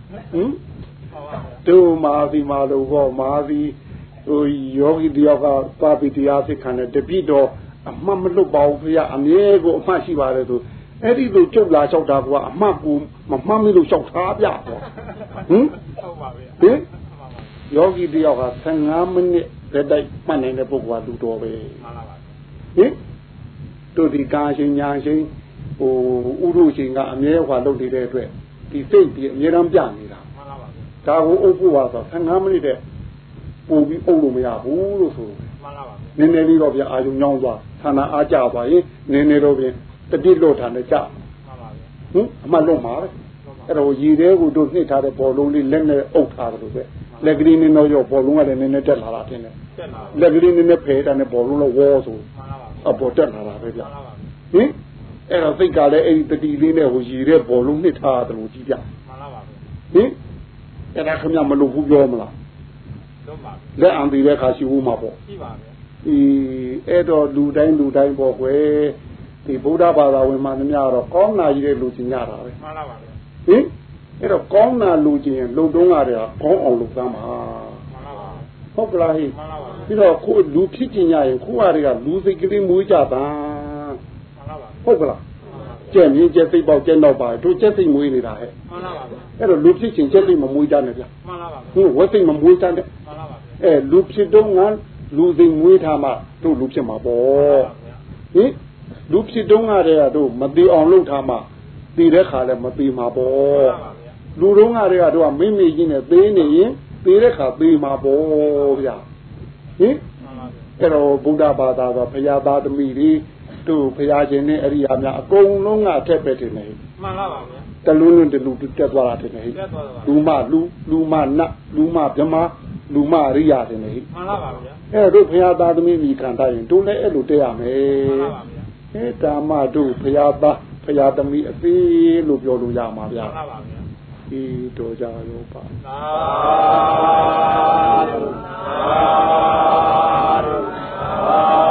တို့မာစီမာလို့ဟောမာစီဟိုယောဂီတယောက်ကပါပိတရားသိခံတဲ့တပိတော့အမှတ်မလွတ်ပါဘူးဖေအမြဲကိုအမှတ်ရှိပါတယ်ဆိုအဲ့ဒီလိုကျုပ်လာလျှောက်တာကအမှတ်ကိုမမှတ်မိလို့လျှောက်ထားပြတော့ဟုတ်ပါဗျာဟင်ယောဂီတယောက်က15မိနစ်တိုက်မှတ်နေတဲ့ပုဂ္ဂိုလ်ကလူတော်ပဲမှန်ပါပါဟင်တို့ဒီကာရှင်ညာရှင်ဟိုဥရုရှင်ကအမြဲဟွာလုပ်နေတဲ့အတွက်ဒီစိတ်ဒီအမြဲတမ်းပြနေတာမှန်ပါပါဒါကိုအုပ်ဖို့ပါဆို15မိနစ်တဲ့ပို့ပြီးအုပ်လို့မရဘူးလို့ဆိုမှန်ပါပါနည်းနည်းလေးတော့ပြအာယုံညောင်းသွားဌာနအားကြပါရင်နည်းနည်းတော့ပြင်တတိလို့ဌာနကြမှန်ပါပါအမှတ်လို့မှာပဲအဲ့တော့ရည်သေးကိုတို့နှိပ်ထားတဲ့ဘောလုံးလေးလက်နဲ့အုပ်ထားတယ်လို့ပဲလက်ကလေးနဲ့တော့ရောဘောလုံးကလည်းနည်းနည်းတက်လာတာတင်တယ်လက်ကလေးနည်းနည်းဖယ်တာနဲ့ဘောလုံးတော့ဝေါ်ဆိုအပေါ်တက်လာတာပဲဗျဟင်အဲ့တော့စိတ်ကလည်းအဲ့ဒီတတိလေးနဲ့ဟိုရည်တဲ့ဘောလုံးနှိပ်ထားတယ်လို့ကြည့်ပြမှန်ပါပါဟင်အဲ့ဒါခင်ဗျမလို့ဘူးပြောမလားလုံးပါလက်အံပြီးတဲ့ခါရှိဦးမှာပေါ့ရှိပါဗျအဲ့တော့လူတိုင်းပေါ့ကွယ်ဒီဗုဒ္ဓဘာသာဝင်မှသမျှတော့ကောင်းနာကြီးတဲ့လူချင်းကြတာပဲမှန်ပါပါဟင်အဲ့တော့ကောင်းနာလူချင်းလုံတုံးရတယ်ကောင်းအောင်လုပ်သမ်းပါမှန်ပါပါဟုတ်ကလားဟိမှန်ပါပါပြီးတော့ကိုလူဖြစ်ချင်းရရင်ကိုဟာတွေကလူစိတ်ကလေးမွေးကြတာမှန်ပါပါဟုတ်ကလားကျက်မြင်းကျက်စိတ်ပေါက်ကျက်တော့ပါတို့ကျက်စိတ်မွေးနေတာဟဲ့မှန်ပါပါအဲ့တော့လူဖြစ်ချင်းကျက်စိတ်မမွေးကြနဲ့ဗျမှန်ပါပါဟိုဝက်စိတ်မမွေးကြနဲ့မှန်ပါပါလူဖြစ်တော့ငါလူစိတ်မွေးထားမှတို့လူဖြစ်မှာပေါ့ဟင်လူဖြစ်တုံးရတဲ့တို့မသေးအောင်လုပ်ထားမှတည်တဲ့ခါလဲမသေးမှာပေါ့လူတုံးရတဲ့တို့ကမိမိကြီးနဲ့သေးနေရင်သေတဲ့ခါသေမှာပေါ့ဗျာဟင်အဲ့တော့ဗုဒ္ဓဘာသာဆိုဘုရားသားသမီးတွေတို့ဘုရားရှင်နဲ့အရိယာများအကုန်လုံးကအထက်ပဲတင်နေမှန်ပါပါဗျာတလူလုံးတလူတက်သွားတာတင်နေလူမနတ်လူမဗြဟ္မာလူမအရိယာတင်နေမှန်ပါပါဗျာအဲ့တို့ဘုရားသားသမီးမိခံထားရင်တို့လည်းအဲ့လိုတက်ရမယ်မှန်ပါပါဗျာအဲ့ဒါမှတို့ဘုရားသားဘုရားသမီးအသေးလို့ပြောလို့ရမှာဗျာမှန်ပါပါဗျာဤတော်ကြရောပါသာဓုသာဓုသာ